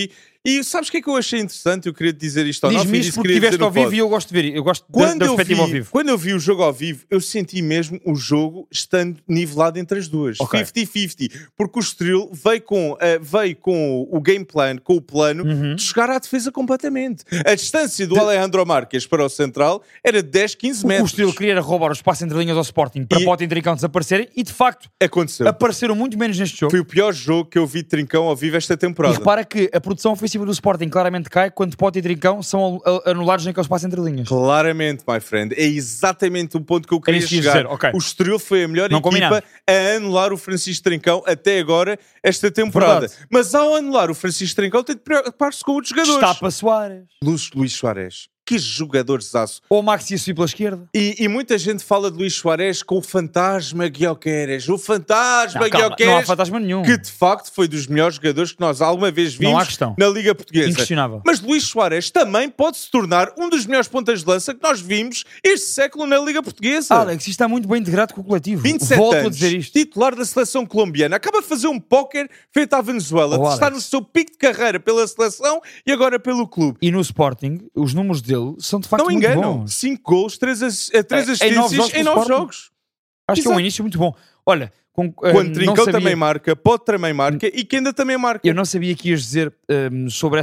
E sabes o que é que eu achei interessante? Eu queria te dizer isto ao Diz-me isto porque estiveste ao vivo e eu gosto de ver. Eu gosto da perspectiva ao vivo. Quando eu vi o jogo ao vivo, eu senti mesmo o jogo estando nivelado entre as duas. 50-50. Porque o Estoril veio com o game plan, com o plano, de jogar à defesa completamente. A distância do Alejandro Marques para o central era 10, 15 metros. O Estoril queria roubar o espaço entre linhas ao Sporting para Pote e Trincão desaparecerem e, de facto, apareceram muito menos neste jogo. Foi o pior jogo que eu vi de Trincão ao vivo esta temporada. E repara que a produção ofensiva do Sporting claramente cai quando Pote e Trincão são anulados naquele espaço entre linhas. Claramente, my friend. É exatamente o ponto que eu queria chegar. O Estoril foi a melhor equipa a anular o Francisco Trincão até agora, esta temporada. Mas ao anular o Francisco Trincão, tem de preocupar-se com outros jogadores. Estapa Soares. Luís Soares. Que jogadorzaço. Ou o Maxi a subir pela esquerda. E muita gente fala de Luís Soares com o fantasma Guioqueres. O fantasma Guioqueres. Não há fantasma nenhum. Que de facto foi dos melhores jogadores que nós alguma vez vimos na Liga Portuguesa. Inquestionável. Mas Luís Soares também pode se tornar um dos melhores pontas de lança que nós vimos este século na Liga Portuguesa. Alex, isto está muito bem integrado com o coletivo. 27 Volto anos, a dizer isto. Titular da seleção colombiana. Acaba de fazer um póquer feito à Venezuela. Está no seu pico de carreira pela seleção e agora pelo clube. E no Sporting, os números dele são de facto muito bons. 5 gols, 3 assistências em 9 jogos. Acho que é um início muito bom. Olha, quando Trincão também marca, Pote também marca e Kenda também marca. Eu não sabia que ias dizer sobre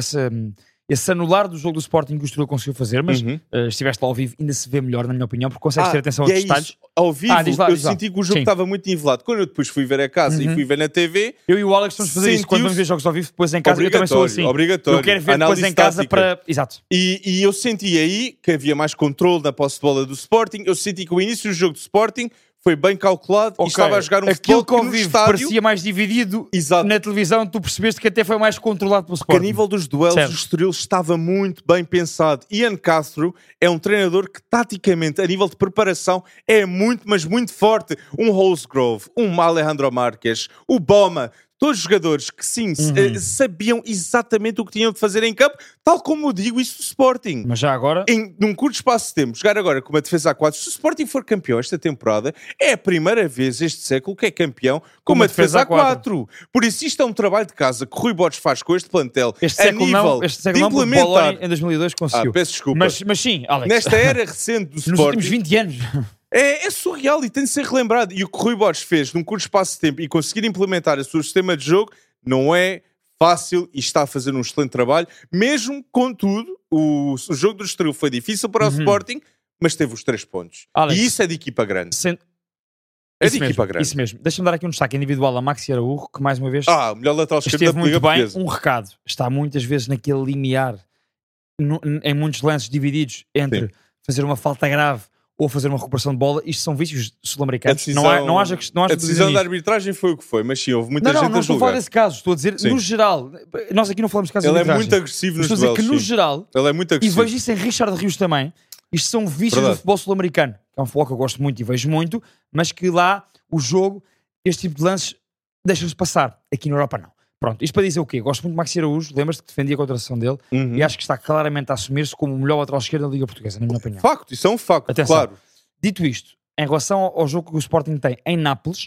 esse anular do jogo do Sporting que o Estoril conseguiu fazer, mas estiveste lá ao vivo, ainda se vê melhor, na minha opinião, porque consegues ter atenção aos detalhes. Isso. Ao vivo, eu senti que o jogo estava muito nivelado. Quando eu depois fui ver a casa e fui ver na TV... Eu e o Alex vamos fazer isso quando vamos ver jogos ao vivo, depois em casa. Eu também sou assim. Obrigatório. Eu quero ver depois em casa para... Exato. E eu senti aí que havia mais controle na posse de bola do Sporting. Eu senti que o início do jogo do Sporting foi bem calculado e estava a jogar um futebol que no estádio parecia mais dividido. Na televisão, tu percebeste que até foi mais controlado pelo Sporting. Porque a nível dos duelos, o Estoril estava muito bem pensado. Ian Castro é um treinador que, taticamente, a nível de preparação, é muito, mas muito forte. Um Holsgrove, um Alejandro Marques, o Boma... Todos os jogadores que sim sabiam exatamente o que tinham de fazer em campo, tal como eu digo isso do Sporting. Mas já agora... Num curto espaço de tempo, jogar agora com uma defesa A4, se o Sporting for campeão esta temporada, é a primeira vez este século que é campeão com uma defesa A4. Por isso isto é um trabalho de casa que Rui Borges faz com este plantel este século de implementar... Boloni, em 2002 conseguiu. Peço desculpa. Mas sim, Alex. Nesta era recente do Sporting... Nos últimos 20 anos... É surreal e tem de ser relembrado. E o que o Rui Borges fez num curto espaço de tempo e conseguir implementar o seu sistema de jogo não é fácil e está a fazer um excelente trabalho. Mesmo, contudo, o jogo do Estoril foi difícil para o Sporting, mas teve os 3 pontos. Alex, e isso é de equipa grande. É de equipa grande. Isso mesmo. Deixa-me dar aqui um destaque individual a Maxi Araújo, que mais uma vez o melhor lateral esquerdo esteve muito bem. Um recado. Está muitas vezes naquele limiar, em muitos lances divididos entre fazer uma falta grave ou fazer uma recuperação de bola. Isto são vícios sul-americanos. Não haja a decisão da arbitragem foi o que foi, mas sim, houve muita gente a julgar. Não estou a falar desse caso. Estou a dizer, no geral, nós aqui não falamos de casos de arbitragem. Ele é muito agressivo nos duelos. Estou a dizer que, no geral, ele é muito agressivo. E vejo isso em Richard Rios também, isto são vícios do futebol sul-americano. É um futebol que eu gosto muito e vejo muito, mas que lá, o jogo, este tipo de lances, deixam-se passar. Aqui na Europa, não. Pronto, isto para dizer o quê? Gosto muito de Maxi Araújo, lembras-te que defendia a contratação dele e acho que está claramente a assumir-se como o melhor lateral esquerdo da Liga Portuguesa, na minha opinião. Facto, isso é um facto, atenção. Claro. Dito isto, em relação ao jogo que o Sporting tem em Nápoles,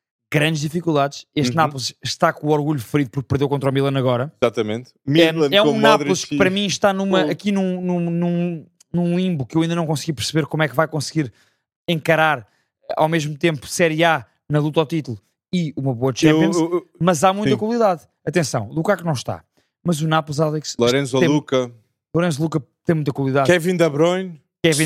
grandes dificuldades. Nápoles está com o orgulho ferido porque perdeu contra o Milan agora. Exatamente. É um Nápoles que para mim está aqui num limbo que eu ainda não consegui perceber como é que vai conseguir encarar ao mesmo tempo Série A na luta ao título e uma boa Champions, mas há muita qualidade. Atenção, Lukaku não está, mas o Nápoles, Alex... Lorenzo Luca tem muita qualidade. Kevin De Bruyne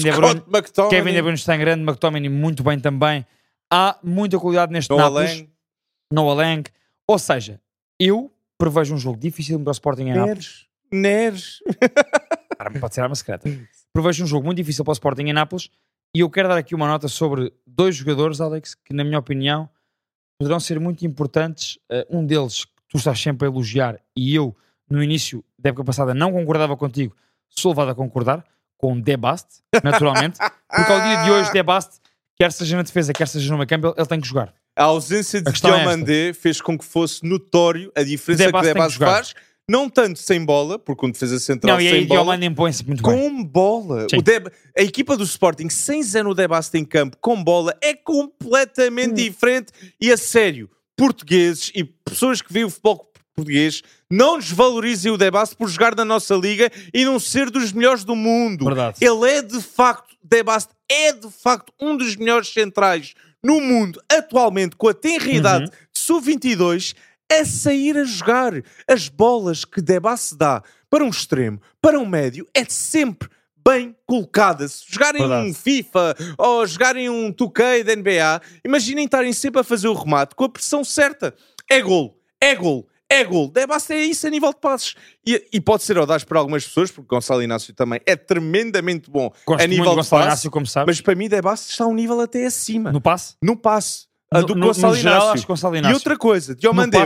está em grande, McTominay muito bem também. Há muita qualidade neste Nápoles. Noah Lang. Ou seja, eu prevejo um jogo difícil para o Sporting em Nápoles. Neres. Pode ser arma secreta. Prevejo um jogo muito difícil para o Sporting em Nápoles e eu quero dar aqui uma nota sobre 2 jogadores, Alex, que na minha opinião poderão ser muito importantes. Um deles que tu estás sempre a elogiar e eu, no início da época passada, não concordava contigo, sou levado a concordar, com De Bast, naturalmente, porque ao dia de hoje De Bast, quer seja na defesa, quer seja no meio campo, ele tem que jogar. A ausência de Diomandé fez com que fosse notório a diferença que De Bast faz, não tanto sem bola, porque um defesa central sem bola, Diomandé impõe-se muito bem. Com bola. A equipa do Sporting, sem Zeno De Bast em campo, com bola, é completamente diferente. E a sério, portugueses e pessoas que veem o futebol português Não desvalorizem o Debast por jogar na nossa liga e não ser dos melhores do mundo. Verdade. Ele é de facto, Debast é de facto um dos melhores centrais no mundo atualmente, com a tenra idade de sub-22, a sair a jogar. As bolas que Debast dá para um extremo, para um médio, é sempre bem colocada. Se jogarem um FIFA ou jogarem um 2K da NBA, imaginem estarem sempre a fazer o remate com a pressão certa. É gol, é gol, é gol. Debast é isso a nível de passes. E pode ser audaz para algumas pessoas, porque Gonçalo Inácio também é tremendamente bom Gosto a nível muito de Gonçalo passe. Inácio, como sabes. Mas para mim Debast está um nível até acima. No passe? No passe. A do Gonçalo no geral, Inácio. acho que Gonçalo Inácio. E outra coisa, Diomandé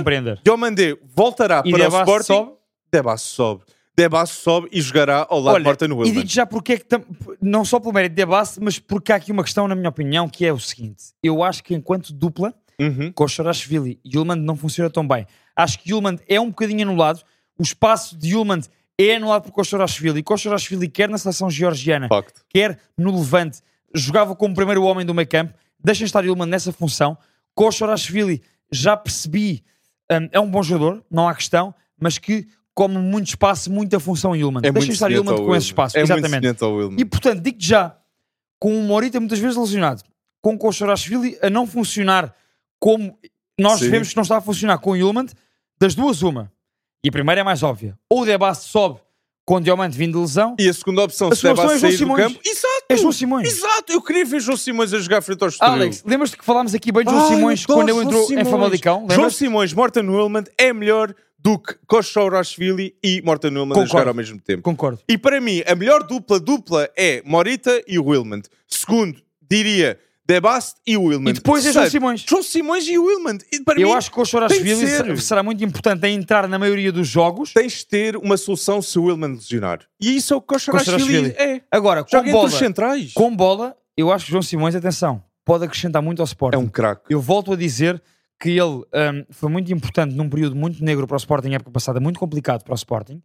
voltará E para o Debast Sporting. sobe? Debast sobe. Debast sobe e jogará ao lado de Morten E Wilman. digo já porque é que, não só pelo mérito de Debast, mas porque há aqui uma questão, na minha opinião, que é o seguinte. Eu acho que enquanto dupla, Koshorashvili e Yulman não funciona tão bem. Acho que Yulman é um bocadinho anulado. O espaço de Yulman é anulado por Koshorashvili. Koshorashvili, quer na seleção georgiana, quer no Levante, jogava como primeiro homem do meio campo. Deixem estar Yulman nessa função. Koshorashvili, já percebi, é um bom jogador, não há questão, mas que come muito espaço, muita função em Yulman. Deixem estar Yulman com esse espaço. Exatamente. Muito E portanto, digo-te já, com o Morita muitas vezes lesionado, com o Koshorashvili a não funcionar como nós vemos que não está a funcionar com o Yulman, das duas uma. E a primeira é mais óbvia. Ou o Debast sobe com o Diamante vindo de lesão. E a segunda opção, se Debast sair do campo... É João Simões. Exato, eu queria ver João Simões a jogar frente ao Estoril. Alex, lembras-te que falámos aqui bem de João Simões quando ele entrou em Famalicão? João Simões, Morten Wilman é melhor do que Koshorashvili e Morten Wilman a jogar ao mesmo tempo. Concordo. E para mim, a melhor dupla é Morita e Wilman. Segundo, diria Debast e Wilman. E depois é João Simões. João Simões e Wilman. Eu acho que o Koshorashvili será muito importante a entrar na maioria dos jogos. Tens de ter uma solução se o Wilman lesionar. E isso é o que Koshorashvili é. Agora, centrais. Com bola, eu acho que João Simões, atenção, pode acrescentar muito ao Sporting. É um craque. Eu volto a dizer que ele foi muito importante num período muito negro para o Sporting, época passada, muito complicado para o Sporting.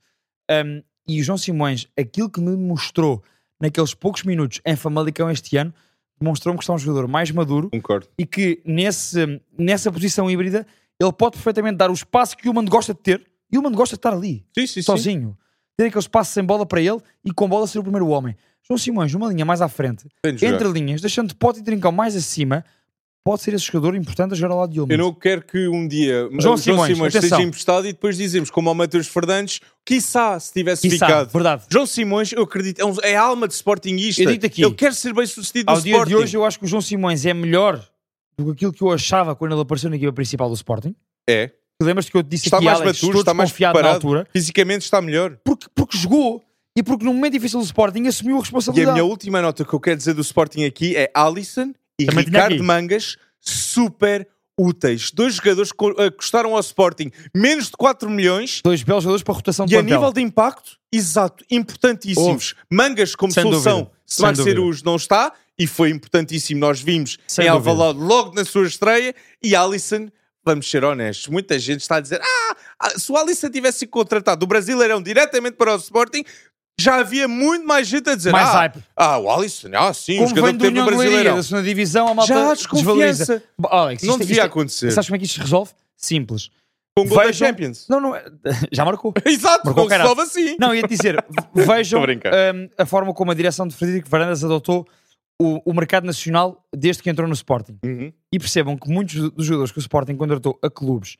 E o João Simões, aquilo que me mostrou naqueles poucos minutos em Famalicão este ano, demonstrou-me que está um jogador mais maduro. Concordo. E que nessa posição híbrida ele pode perfeitamente dar o espaço que o Yulman gosta de ter. E o Yulman gosta de estar ali, sozinho. Ter aquele espaço sem bola para ele e com bola ser o primeiro homem. João Simões, numa linha mais à frente, entre linhas, deixando Pote e Trincão mais acima, pode ser esse jogador importante a jogar ao lado de Yulman. Eu não quero que um dia João Simões seja emprestado e depois dizemos, como ao Matheus Fernandes, quiçá se tivesse ficado. Verdade. João Simões, eu acredito, é a alma de Sportingista. Aqui, ele quer ser bem sucedido no Sporting. Ao dia de hoje eu acho que o João Simões é melhor do que aquilo que eu achava quando ele apareceu na equipa principal do Sporting. É. Lembras-te que eu te disse está aqui, mais Alex, maturo, está mais preparado, na altura. Fisicamente está melhor. Porque jogou. E porque num momento difícil do Sporting assumiu a responsabilidade. E a minha última nota que eu quero dizer do Sporting aqui é Alisson e Ricardo Mangas, super úteis. Dois jogadores que custaram ao Sporting menos de 4 milhões. Dois belos jogadores para a rotação de plantel. E a nível de impacto, exato, importantíssimos. Mangas como solução, se Marcelos não está, e foi importantíssimo, nós vimos em Alvalade logo na sua estreia, e Alisson, vamos ser honestos, muita gente está a dizer se o Alisson tivesse sido contratado do Brasileirão diretamente para o Sporting, já havia muito mais gente a dizer o Alisson, sim, como o jogador que teve no Brasileirão. Da segunda divisão, a malta já há desconfiança. Alex, não devia acontecer. Sabes como é que isto se resolve? Simples. Com o gol da Champions. Não, já marcou. Exato, marcou, se resolve assim. Não, ia dizer, vejam a forma como a direção de Frederico Varandas adotou o mercado nacional desde que entrou no Sporting. E percebam que muitos dos jogadores que o Sporting contratou a clubes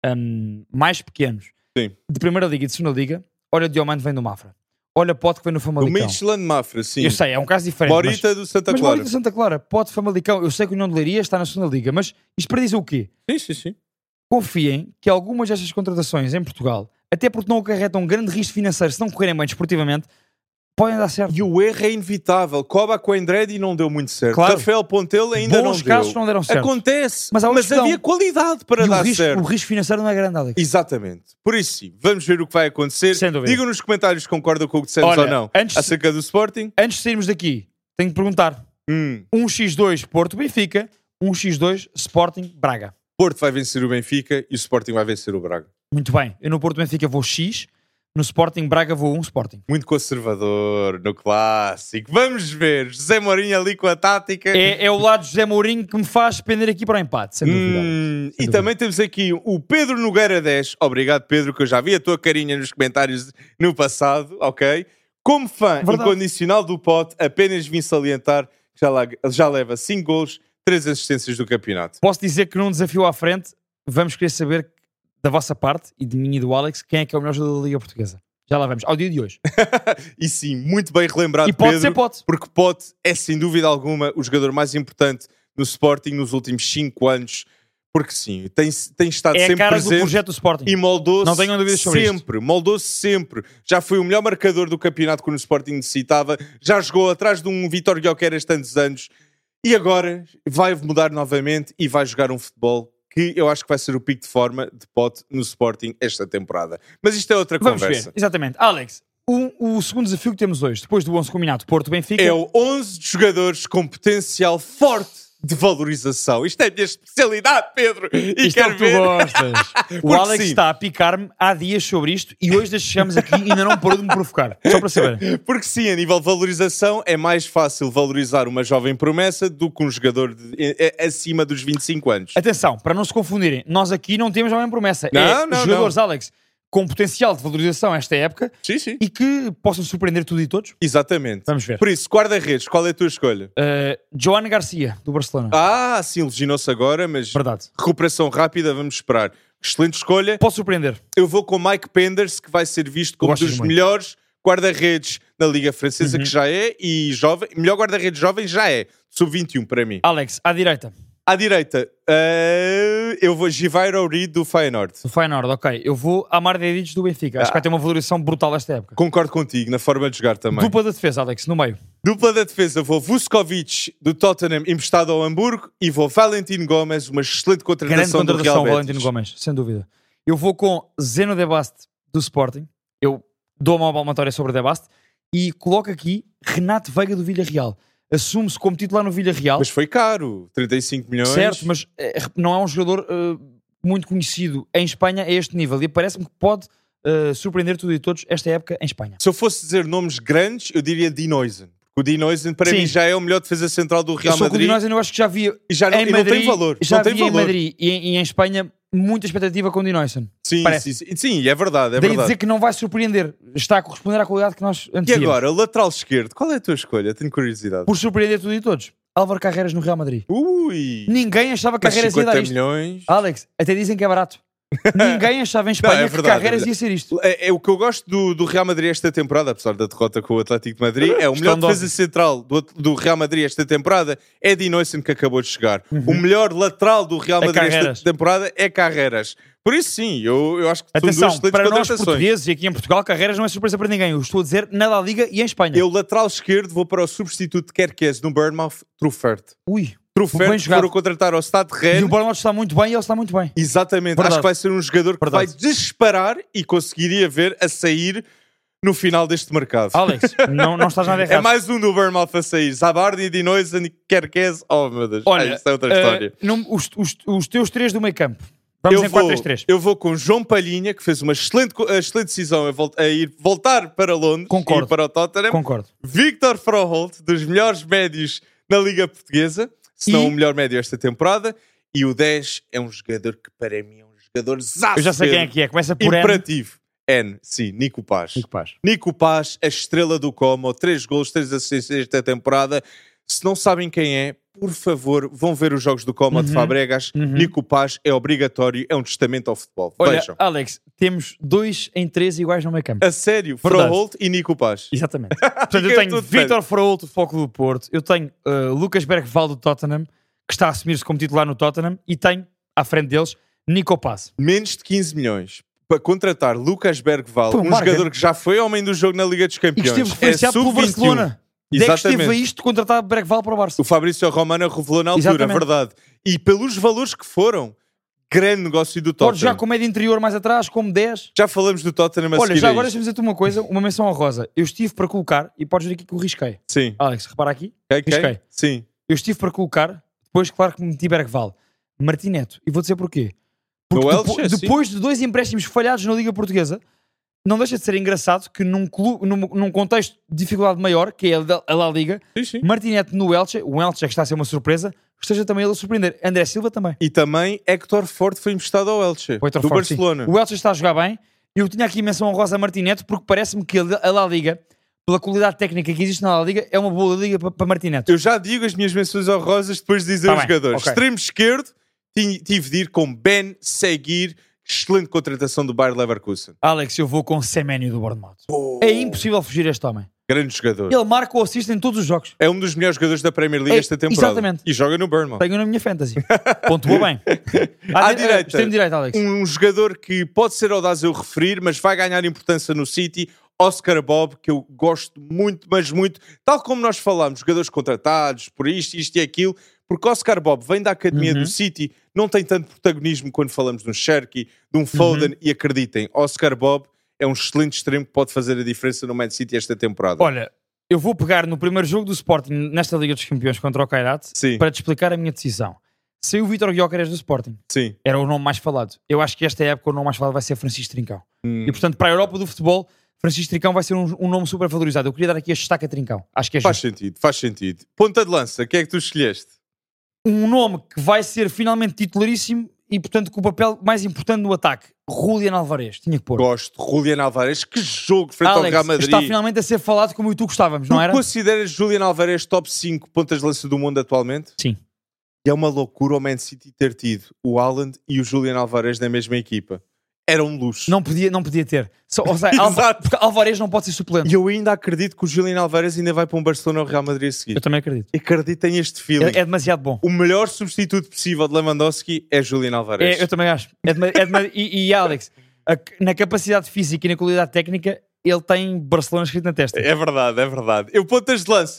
mais pequenos, de Primeira Liga e de Segunda Liga, olha, o Diomande vem do Mafra. Olha, Pote que vem no Famalicão. Do Michelin Mafra, sim. Eu sei, é um caso diferente. Morita do Santa Clara. Morita do Santa Clara, Pote Famalicão. Eu sei que o União de Leiria está na Segunda Liga, mas isto para dizer o quê? Sim. Confiem que algumas destas contratações em Portugal, até porque não acarretam um grande risco financeiro se não correrem bem desportivamente, podem dar certo. E o erro é inevitável. Koba com Andretti não deu muito certo. Claro. Rafael Pontel ainda não deu. Bons casos não deram certo. Acontece. Mas havia qualidade para dar certo. O risco financeiro não é grande, Alex. Exatamente. Por isso sim, vamos ver o que vai acontecer. Digam nos comentários se concordam com o que dissemos ou não acerca do Sporting. Antes de sairmos daqui, tenho que perguntar. 1x2 Porto-Benfica, 1x2 Sporting-Braga. Porto vai vencer o Benfica e o Sporting vai vencer o Braga. Muito bem. Eu no Porto-Benfica vou X, No Sporting Braga vou Sporting. Muito conservador no clássico. Vamos ver. José Mourinho ali com a tática. É o lado de José Mourinho que me faz pender aqui para o empate, sem dúvida. E também temos aqui o Pedro Nogueira 10. Obrigado, Pedro, que eu já vi a tua carinha nos comentários no passado, ok? Como fã incondicional do Pote, apenas vim salientar que já leva 5 golos, 3 assistências do campeonato. Posso dizer que num desafio à frente, vamos querer saber da vossa parte, e de mim e do Alex, quem é que é o melhor jogador da Liga Portuguesa. Já lá vamos, ao dia de hoje. E sim, muito bem relembrado, e pode Pedro, ser Pote. Porque Pote é, sem dúvida alguma, o jogador mais importante no Sporting nos últimos 5 anos, porque sim, tem estado sempre presente. É a cara do projeto do Sporting. E moldou-se sempre, moldou-se sempre. Já foi o melhor marcador do campeonato que o Sporting necessitava, já jogou atrás de um Vítor Gyökeres tantos anos, e agora vai mudar novamente e vai jogar um futebol que eu acho que vai ser o pico de forma de Pote no Sporting esta temporada. Mas isto é outra conversa. Vamos ver, exatamente. Alex, o segundo desafio que temos hoje, depois do 11 combinado Porto-Benfica... É o 11 de jogadores com potencial forte de valorização. Isto é a minha especialidade, Pedro. E isto é o que tu gostas. O Alex está a picar-me há dias sobre isto e hoje chegamos aqui e ainda não parou de me provocar. Só para saber. Porque sim, a nível de valorização é mais fácil valorizar uma jovem promessa do que um jogador acima dos 25 anos. Atenção, para não se confundirem, nós aqui não temos jovem promessa. Jogadores, Alex, com potencial de valorização esta época e que possam surpreender tudo e todos. Exatamente. Vamos ver. Por isso, guarda-redes, qual é a tua escolha? Joan Garcia, do Barcelona. Sim, lesionou-se agora, mas verdade. Recuperação rápida, vamos esperar. Excelente escolha. Posso surpreender. Eu vou com Mike Penders, que vai ser visto como um dos melhores guarda-redes na Liga Francesa, que já é, e jovem, melhor guarda-redes jovem já é, sub-21 para mim. Alex, à direita. À direita, eu vou Givairo Reed do Feyenoord. Do Feyenoord, ok. Eu vou Amar Dedic do Benfica. Acho que vai ter uma valorização brutal esta época. Concordo contigo, na forma de jogar também. Dupla da defesa, Alex, no meio. Dupla da defesa, vou Vuskovic do Tottenham, emprestado ao Hamburgo, e vou Valentin Gomes, uma excelente contratação do Real Betis. Valentin Gomes, sem dúvida. Eu vou com Zeno De Bast do Sporting. Eu dou uma palmatória sobre De Bast e coloco aqui Renato Veiga do Villarreal. Assume-se como titular no Villarreal. Mas foi caro, 35 milhões. Certo, mas não é um jogador muito conhecido em Espanha a este nível. E parece-me que pode surpreender tudo e todos esta época em Espanha. Se eu fosse dizer nomes grandes, eu diria Dinoisen. O Dinoisen para mim já é o melhor defesa central do Real Madrid. O Dinoisen eu acho que já vi e já não, em e Madrid, não tem valor. Já não tem vi valor. em Madrid e em Espanha muita expectativa com o Dinoisen. Sim, é verdade. Daí dizer que não vai surpreender. Está a corresponder à qualidade que nós antes. E agora, o lateral esquerdo, qual é a tua escolha? Tenho curiosidade. Por surpreender tudo e todos. Álvaro Carreras no Real Madrid. Ui! Ninguém achava que Carreras ia dar isto. Milhões. Alex, até dizem que é barato. Ninguém achava em Espanha que Carreras ia ser isto. É o que eu gosto do Real Madrid esta temporada, apesar da derrota com o Atlético de Madrid, é o melhor defesa central do Real Madrid esta temporada é Dinoisen, que acabou de chegar. O melhor lateral do Real Madrid esta temporada é Carreras. Por isso sim, eu acho que são duas excelentes para nós contratações. Portugueses e aqui em Portugal, Carreras não é surpresa para ninguém. Eu estou a dizer na La Liga e em Espanha. Eu, lateral esquerdo, vou para o substituto de Kerkez no Bournemouth, Truffert. Truffert, que foram contratar ao Stade Rennes. E o Bournemouth está muito bem e ele está muito bem. Exatamente. Verdade. Acho que vai ser um jogador que vai disparar e conseguiria ver a sair no final deste mercado. Alex, não estás nada errado. É mais um do Bournemouth a sair. Zabardi, Dinoisen e Kerkez. Oh, meu Deus. Olha, isto é outra história. Os teus três do meio campo. Vamos em 4-3-3. Eu vou com João Palhinha, que fez uma excelente decisão a voltar para Londres e para o Tottenham. Concordo. Victor Froholt, dos melhores médios na Liga Portuguesa, se não o melhor médio esta temporada. E o 10 é um jogador que para mim é um jogador zaço. Eu já sei quem é que é. Começa por imperativo. Sim, Nico Paz. Nico Paz, a estrela do Como, 3 golos, 3 assistências esta temporada. Se não sabem quem é, por favor, vão ver os jogos do Como de Fabregas. Nico Paz é obrigatório, é um testamento ao futebol. Olha, vejam. Alex, temos 2 em 3 iguais no meio campo. A sério, Froholt e Nico Paz. Exatamente. Portanto, eu tenho Vítor Froholt do Foco do Porto, eu tenho Lucas Bergvall do Tottenham, que está a assumir-se como titular no Tottenham, e tenho, à frente deles, Nico Paz. Menos de 15 milhões para contratar Lucas Bergvall, jogador que já foi homem do jogo na Liga dos Campeões. E que esteve referenciado pelo Barcelona. Exatamente. Onde é que esteve isto de contratar Bergvall para o Barça? O Fabrício Romano revelou na altura, verdade. E pelos valores que foram, grande negócio do Tottenham. Pode já com média interior mais atrás, como 10. Já falamos do Tottenham a Olha, seguir já agora deixa-me dizer-te uma coisa, uma menção honrosa. Eu estive para colocar, e podes ver aqui que eu risquei. Sim. Alex, repara aqui. Risquei. Sim. Eu estive para colocar, depois claro que meti Bergvall, Martineto. E vou dizer porquê. Porque depois de 2 empréstimos falhados na Liga Portuguesa, não deixa de ser engraçado que num contexto de dificuldade maior, que é a La Liga, Sim. Martinete no Elche, o Elche é que está a ser uma surpresa, esteja também ele a surpreender. André Silva também. E também Héctor Ford foi emprestado ao Elche, O Héctor do Ford, Barcelona. sim. O Elche está a jogar bem. Eu tinha aqui menção honrosa a Martinete porque parece-me que a La Liga, pela qualidade técnica que existe na La Liga, é uma boa liga para Martinete. Eu já digo as minhas menções honrosas depois de dizer os jogadores. Okay. Extremo esquerdo, tive de ir com Ben Seguir, excelente contratação do Bayer Leverkusen. Alex, eu vou com Semenyo do Bournemouth. É impossível fugir a este homem. Grande jogador. Ele marca ou assiste em todos os jogos. É um dos melhores jogadores da Premier League esta temporada. Exatamente. E joga no Bournemouth. Tenho na minha fantasy. Pontuou bem. À direita. Extremo direito, Alex. Um jogador que pode ser audaz eu referir, mas vai ganhar importância no City. Oscar Bob, que eu gosto muito, mas muito. Tal como nós falámos, jogadores contratados, por isto e aquilo. Porque Oscar Bob vem da academia do City, não tem tanto protagonismo quando falamos de um Cherky, de um Foden, e acreditem, Oscar Bob é um excelente extremo que pode fazer a diferença no Man City esta temporada. Olha, eu vou pegar no primeiro jogo do Sporting nesta Liga dos Campeões contra o Kairat para te explicar a minha decisão. Saiu o Vítor Gyökeres do Sporting. Sim. Era o nome mais falado. Eu acho que esta época o nome mais falado vai ser Francisco Trincão. E portanto, para a Europa do futebol, Francisco Trincão vai ser um nome super valorizado. Eu queria dar aqui a destaca Trincão. Acho que é faz sentido, faz sentido. Ponta de lança, o que é que tu escolheste? Um nome que vai ser finalmente titularíssimo e, portanto, com o papel mais importante no ataque. Julián Álvarez. Tinha que pôr. Gosto. Julián Álvarez. Que jogo frente Alex, ao Real Madrid. está finalmente a ser falado como eu e tu gostávamos, não era? Tu consideras Julián Álvarez top 5 pontas de lança do mundo atualmente? Sim. E é uma loucura o Man City ter tido o Haaland e o Julián Álvarez na mesma equipa. Era um luxo. Não podia ter. Ou seja, porque Álvarez não pode ser suplente. E eu ainda acredito que o Julián Álvarez ainda vai para um Barcelona ou Real Madrid a seguir. Eu também acredito. Acredito em este feeling. É demasiado bom. O melhor substituto possível de Lewandowski é Julián Álvarez. Eu também acho. E Alex, na capacidade física e na qualidade técnica, ele tem Barcelona escrito na testa. É verdade, é verdade. Eu, pontas de lança,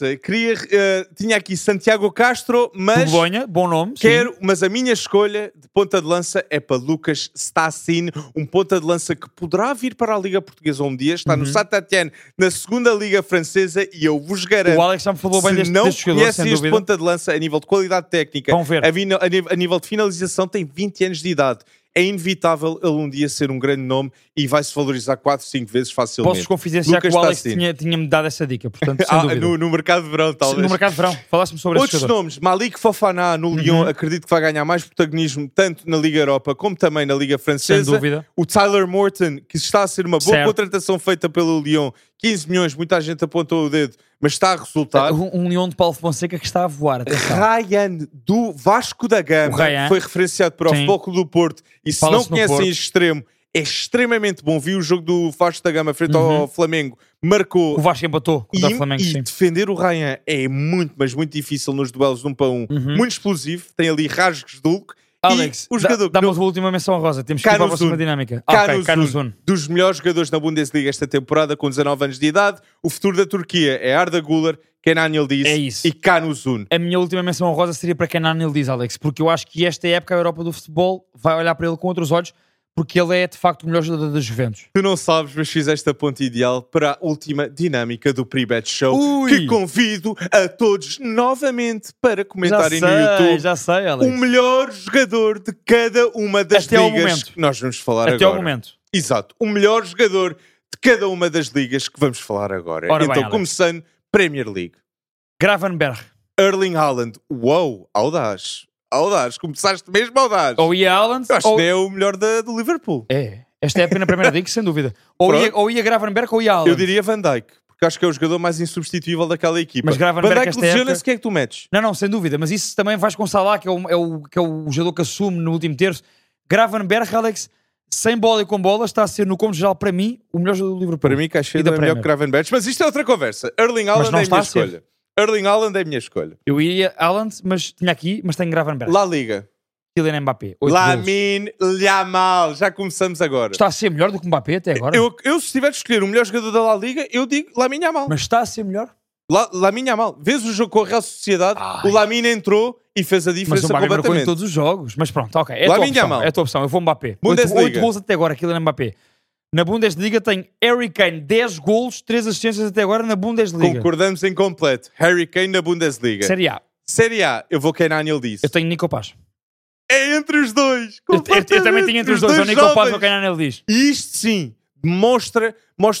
tinha aqui Santiago Castro, mas... Bolonha, bom nome. Mas a minha escolha de ponta de lança é para Lucas Stassin, um ponta de lança que poderá vir para a Liga Portuguesa um dia, está no Saint-Étienne, na segunda Liga Francesa, e eu vos garanto, o Alex já me falou bem deste jogador, sem dúvida. Se não conhecem este ponta de lança a nível de qualidade técnica, vão ver. A nível de finalização, tem 20 anos de idade. É inevitável ele um dia ser um grande nome e vai-se valorizar 4, 5 vezes facilmente. Posso confidenciar que o Alex tinha-me dado essa dica, portanto, sem dúvida. No mercado de verão, talvez. No mercado de verão, falaste-me sobre outros nomes. Malik Fofana no Lyon, acredito que vai ganhar mais protagonismo tanto na Liga Europa como também na Liga Francesa. Sem dúvida. O Tyler Morton, que está a ser uma boa contratação feita pelo Lyon, 15 milhões, muita gente apontou o dedo, mas está a resultar. Um Leão de Paulo Fonseca que está a voar. Ryan do Vasco da Gama foi referenciado para o Futebol Clube do Porto, e se não conhecem este extremo, é extremamente bom. Vi o jogo do Vasco da Gama frente ao Flamengo, marcou. O Vasco empatou contra o Flamengo, sim. Defender o Ryan é muito, mas muito difícil nos duelos de 1 para 1. Muito explosivo, tem ali rasgos de Hulk. Alex, dá-nos a última menção rosa. Temos que ir para a próxima dinâmica. Canuzun, dos melhores jogadores na Bundesliga esta temporada, com 19 anos de idade. O futuro da Turquia é Arda Güler, Kenan Yildiz e Canuzun. A minha última menção rosa seria para Kenan Yildiz, Alex, porque eu acho que esta época a Europa do futebol vai olhar para ele com outros olhos, porque ele é de facto o melhor jogador da Juventus. Tu não sabes, mas fizeste a ponte ideal para a última dinâmica do Pre-Bet Show, que convido a todos novamente para comentarem no YouTube. Já sei, Alex. O melhor jogador de cada uma das ligas que nós vamos falar agora. Até ao momento. Exato. O melhor jogador de cada uma das ligas que vamos falar agora. Então, começando, Premier League. Gravenberch. Erling Haaland. Uou, audaz. Começaste mesmo audaz. Ou ia Haaland, acho que é o melhor do Liverpool. Esta época na Primeira Liga, sem dúvida. Ou ia Gravenberch ou ia Haaland. Eu diria Van Dijk, porque acho que é o jogador mais insubstituível daquela equipa. Mas Gravenberch, Van Dijk lesiona-se, quem é que tu metes? Não, sem dúvida. Mas isso também vais com Salah, que é o jogador que assume no último terço. Gravenberch, Alex, sem bola e com bola, está a ser no cômodo geral, para mim, o melhor jogador do Liverpool. Para mim, Caicedo é melhor que Gravenberch. Mas isto é outra conversa. Erling Haaland é a minha escolha. Erling Haaland é a minha escolha. Eu iria Haaland, mas tenho Gravenberch. La Liga. Kylian Mbappé. Lamine Yamal. Já começamos agora. Está a ser melhor do que Mbappé até agora? Eu se tiver de escolher o melhor jogador da La Liga, eu digo Lamine Yamal. Mas está a ser melhor? Lamine Yamal. Vês o jogo com a Real Sociedade, o Lamine entrou e fez a diferença completamente. Mas o Mbappé marcou em todos os jogos. Mas pronto, ok. É a tua opção. Eu vou Mbappé. 8 gols até agora, Kylian Mbappé. Na Bundesliga tem Harry Kane 10 golos, 3 assistências até agora na Bundesliga. Concordamos em completo. Harry Kane na Bundesliga. Série A, eu vou Kenan Yildiz. Eu tenho Nico Paz. É entre os dois. Eu também tinha entre os dois. O Nico Paz ou o Kenan Yildiz. E isto sim, mostra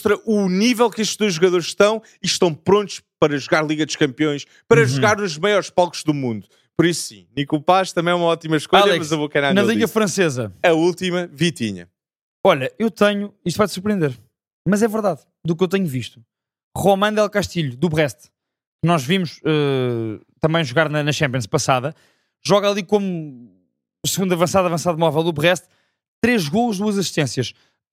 o nível que estes dois jogadores estão e estão prontos para jogar Liga dos Campeões, para jogar nos maiores palcos do mundo. Por isso sim, Nico Paz também é uma ótima escolha, Alex, mas eu vou calhar na nele Liga disso. Francesa. A última, Vitinha. Olha, eu tenho, isto vai-te surpreender, mas é verdade, do que eu tenho visto. Romain Del Castillo, do Brest, que nós vimos também jogar na Champions passada, joga ali como segundo avançado móvel do Brest, 3 golos, 2 assistências.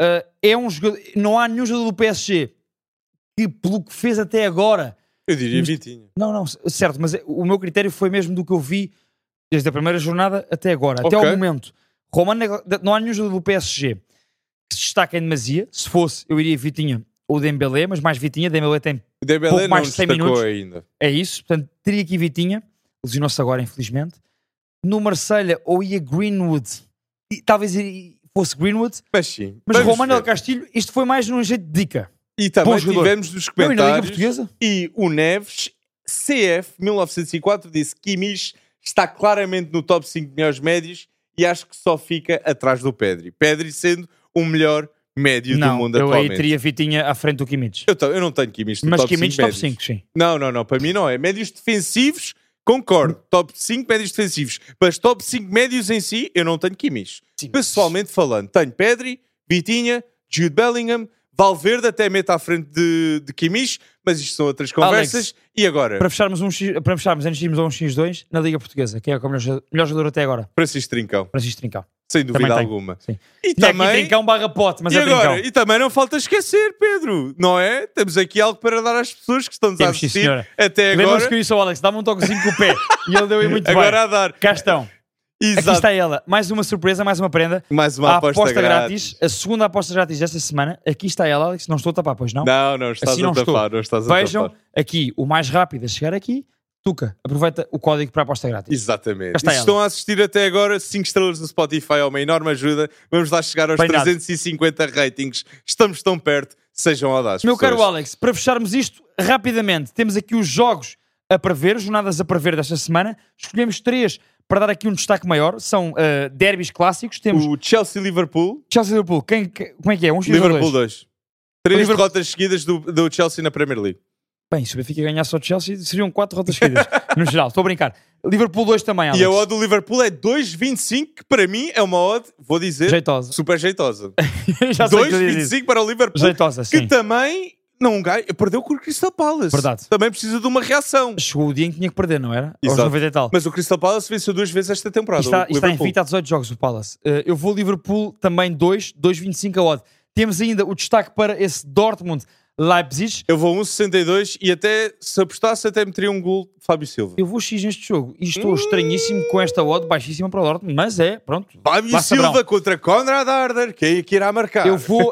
É um jogador, não há nenhum jogador do PSG que, pelo que fez até agora... Eu diria Vitinha. Não, certo, mas o meu critério foi mesmo do que eu vi desde a primeira jornada até agora, até ao momento. Romain, não há nenhum jogador do PSG que se destaque em demasia. Se fosse, eu iria Vitinha ou Dembélé, mas mais Vitinha. Dembélé tem pouco mais de 100 minutos. Ainda. É isso, portanto, teria aqui Vitinha. Lesionou-se agora, infelizmente. No Marselha, ou ia Greenwood. E, talvez fosse Greenwood. Mas sim. Mas Romain Del Castillo, isto foi mais num jeito de dica. E também tivemos nos comentários. E o Neves, CF 1904, disse que Kimmich está claramente no top 5 melhores médios e acho que só fica atrás do Pedri. Pedri sendo o melhor médio do mundo atualmente. Eu aí teria Vitinha à frente do Kimmich. Eu não tenho Kimmich no mas top 5 Kimmich top 5, sim. Não, para mim não é. Médios defensivos, concordo. Top 5 médios defensivos. Mas top 5 médios em si, eu não tenho Kimmich. Sim, pessoalmente falando, tenho Pedri, Vitinha, Jude Bellingham, Valverde até mete à frente de Kimmich, mas isto são outras conversas. Alex, e agora? Para fecharmos antes de irmos a um X2 na Liga Portuguesa, quem é o melhor jogador até agora? Francisco Trincão. Sem dúvida alguma. Sim. E também Trincão barra pote, mas e é agora? Trincão. E também não falta esquecer, Pedro, não é? Temos aqui algo para dar às pessoas que estão-nos a assistir até agora. Lembra-se que eu disse ao Alex, dá-me um toquezinho com o pé e ele deu aí muito agora bem. a dar. Cá estão. Exato. Aqui está ela, mais uma surpresa, mais uma prenda. Mais uma aposta grátis. A segunda aposta grátis desta semana. Aqui está ela, Alex. Não estou a tapar, pois não? Não estás assim a tapar. Não estás a Vejam tapar. aqui, o mais rápido a chegar aqui. Tuca, aproveita o código para a aposta grátis. Exatamente. E se estão a assistir até agora, 5 estrelas no Spotify é uma enorme ajuda. Vamos lá chegar aos 350 ratings. Estamos tão perto. Sejam audazes. Meu caro Alex, para fecharmos isto rapidamente, temos aqui os jogos a prever, jornadas a prever desta semana. Escolhemos 3 para dar aqui um destaque maior. São derbys clássicos. Temos o Chelsea-Liverpool. Chelsea-Liverpool. Como é que é? Liverpool 2. 3 derrotas seguidas do Chelsea na Premier League. Bem, se o Benfica ganhasse ao Chelsea, seriam 4 derrotas seguidas. No geral, estou a brincar. Liverpool 2 também, Alex. E a odd do Liverpool é 2,25, que para mim é uma odd, vou dizer, jeitosa. Super jeitosa. Já sei 2,25 para o Liverpool, jeitosa, sim. que também não ganha, perdeu com o Crystal Palace. Verdade. Também precisa de uma reação. Chegou o dia em que tinha que perder, não era? Exato. Aos 90 e tal. Mas o Crystal Palace venceu 2 vezes esta temporada. Está invicto a 18 jogos o Palace. Eu vou Liverpool também 2,25 a odd. Temos ainda o destaque para esse Dortmund Leipzig. Eu vou 1,62 e até, se apostasse, até meteria um gol de Fábio Silva. Eu vou X neste jogo. E estou estranhíssimo com esta odd baixíssima para o Dortmund, mas pronto. Fábio Silva contra Conrad Harder, que irá marcar. Eu vou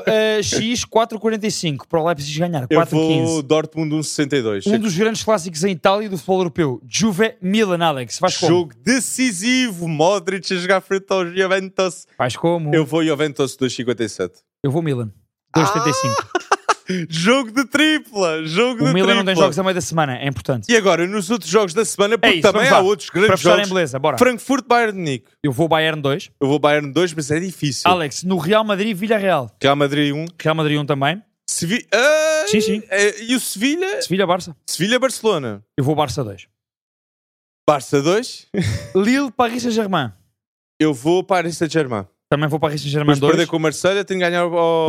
X 4,45 para o Leipzig ganhar. 4,15. Eu vou Dortmund 1,62. Um dos grandes clássicos em Itália e do futebol europeu. Juve-Milan, Alex. Faz como? Jogo decisivo. Modric a jogar frente ao Juventus. Faz como? Eu vou Juventus 2,57. Eu vou Milan 2,75. Jogo de tripla. O Milan não tem jogos a meio da semana, é importante. E agora, nos outros jogos da semana, porque também há outros grandes jogos. Em beleza, bora. Frankfurt, Bayern Munique. Eu vou Bayern 2. Eu vou Bayern 2, mas é difícil. Alex, no Real Madrid, Villarreal. Real Madrid 1. Real Madrid 1 também. Sim. E o Sevilha? Sevilha-Barça. Sevilha-Barcelona. Eu vou Barça 2. Barça 2. Lille, Paris Saint-Germain. Eu vou Paris Saint-Germain. Também vou para Paris Saint-Germain 2. Mas perder com o Marselha, tenho que ganhar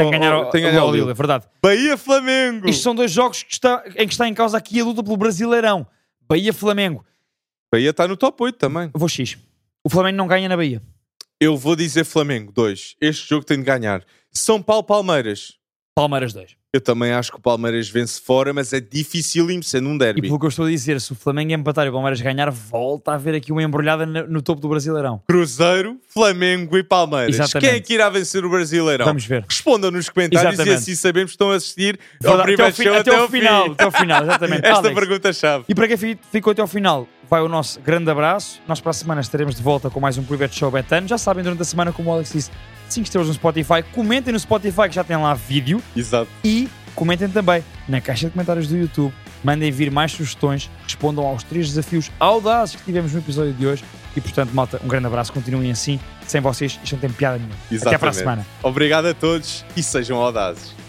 ao Lille, é verdade. Bahia-Flamengo. Isto são 2 jogos em que está em causa aqui a luta pelo Brasileirão. Bahia-Flamengo. Bahia está no top 8 também. Eu vou X. O Flamengo não ganha na Bahia. Eu vou dizer Flamengo 2. Este jogo tem de ganhar. São Paulo-Palmeiras. Palmeiras 2. Eu também acho que o Palmeiras vence fora, mas é dificílimo sendo um derby. E pelo que eu estou a dizer, se o Flamengo empatar e o Palmeiras ganhar, volta a haver aqui uma embrulhada no topo do Brasileirão. Cruzeiro, Flamengo e Palmeiras. Exatamente. Quem é que irá vencer o Brasileirão? Vamos ver. Respondam nos comentários. Exatamente. E assim sabemos que estão a assistir ao primeiro show até ao final. Até ao final, exatamente. Esta pergunta-chave. E para quem ficou até ao final, vai o nosso grande abraço. Nós para a semana estaremos de volta com mais um Private Show Betano. Já sabem, durante a semana, como o Alex disse, 5 estrelas no Spotify. Comentem no Spotify que já tem lá vídeo. Exato. E comentem também na caixa de comentários do YouTube. Mandem vir mais sugestões. Respondam aos 3 desafios audazes que tivemos no episódio de hoje. E portanto, malta, um grande abraço. Continuem assim sem vocês isto não tem piada nenhuma. Exatamente. Até para a semana. Obrigado a todos e sejam audazes.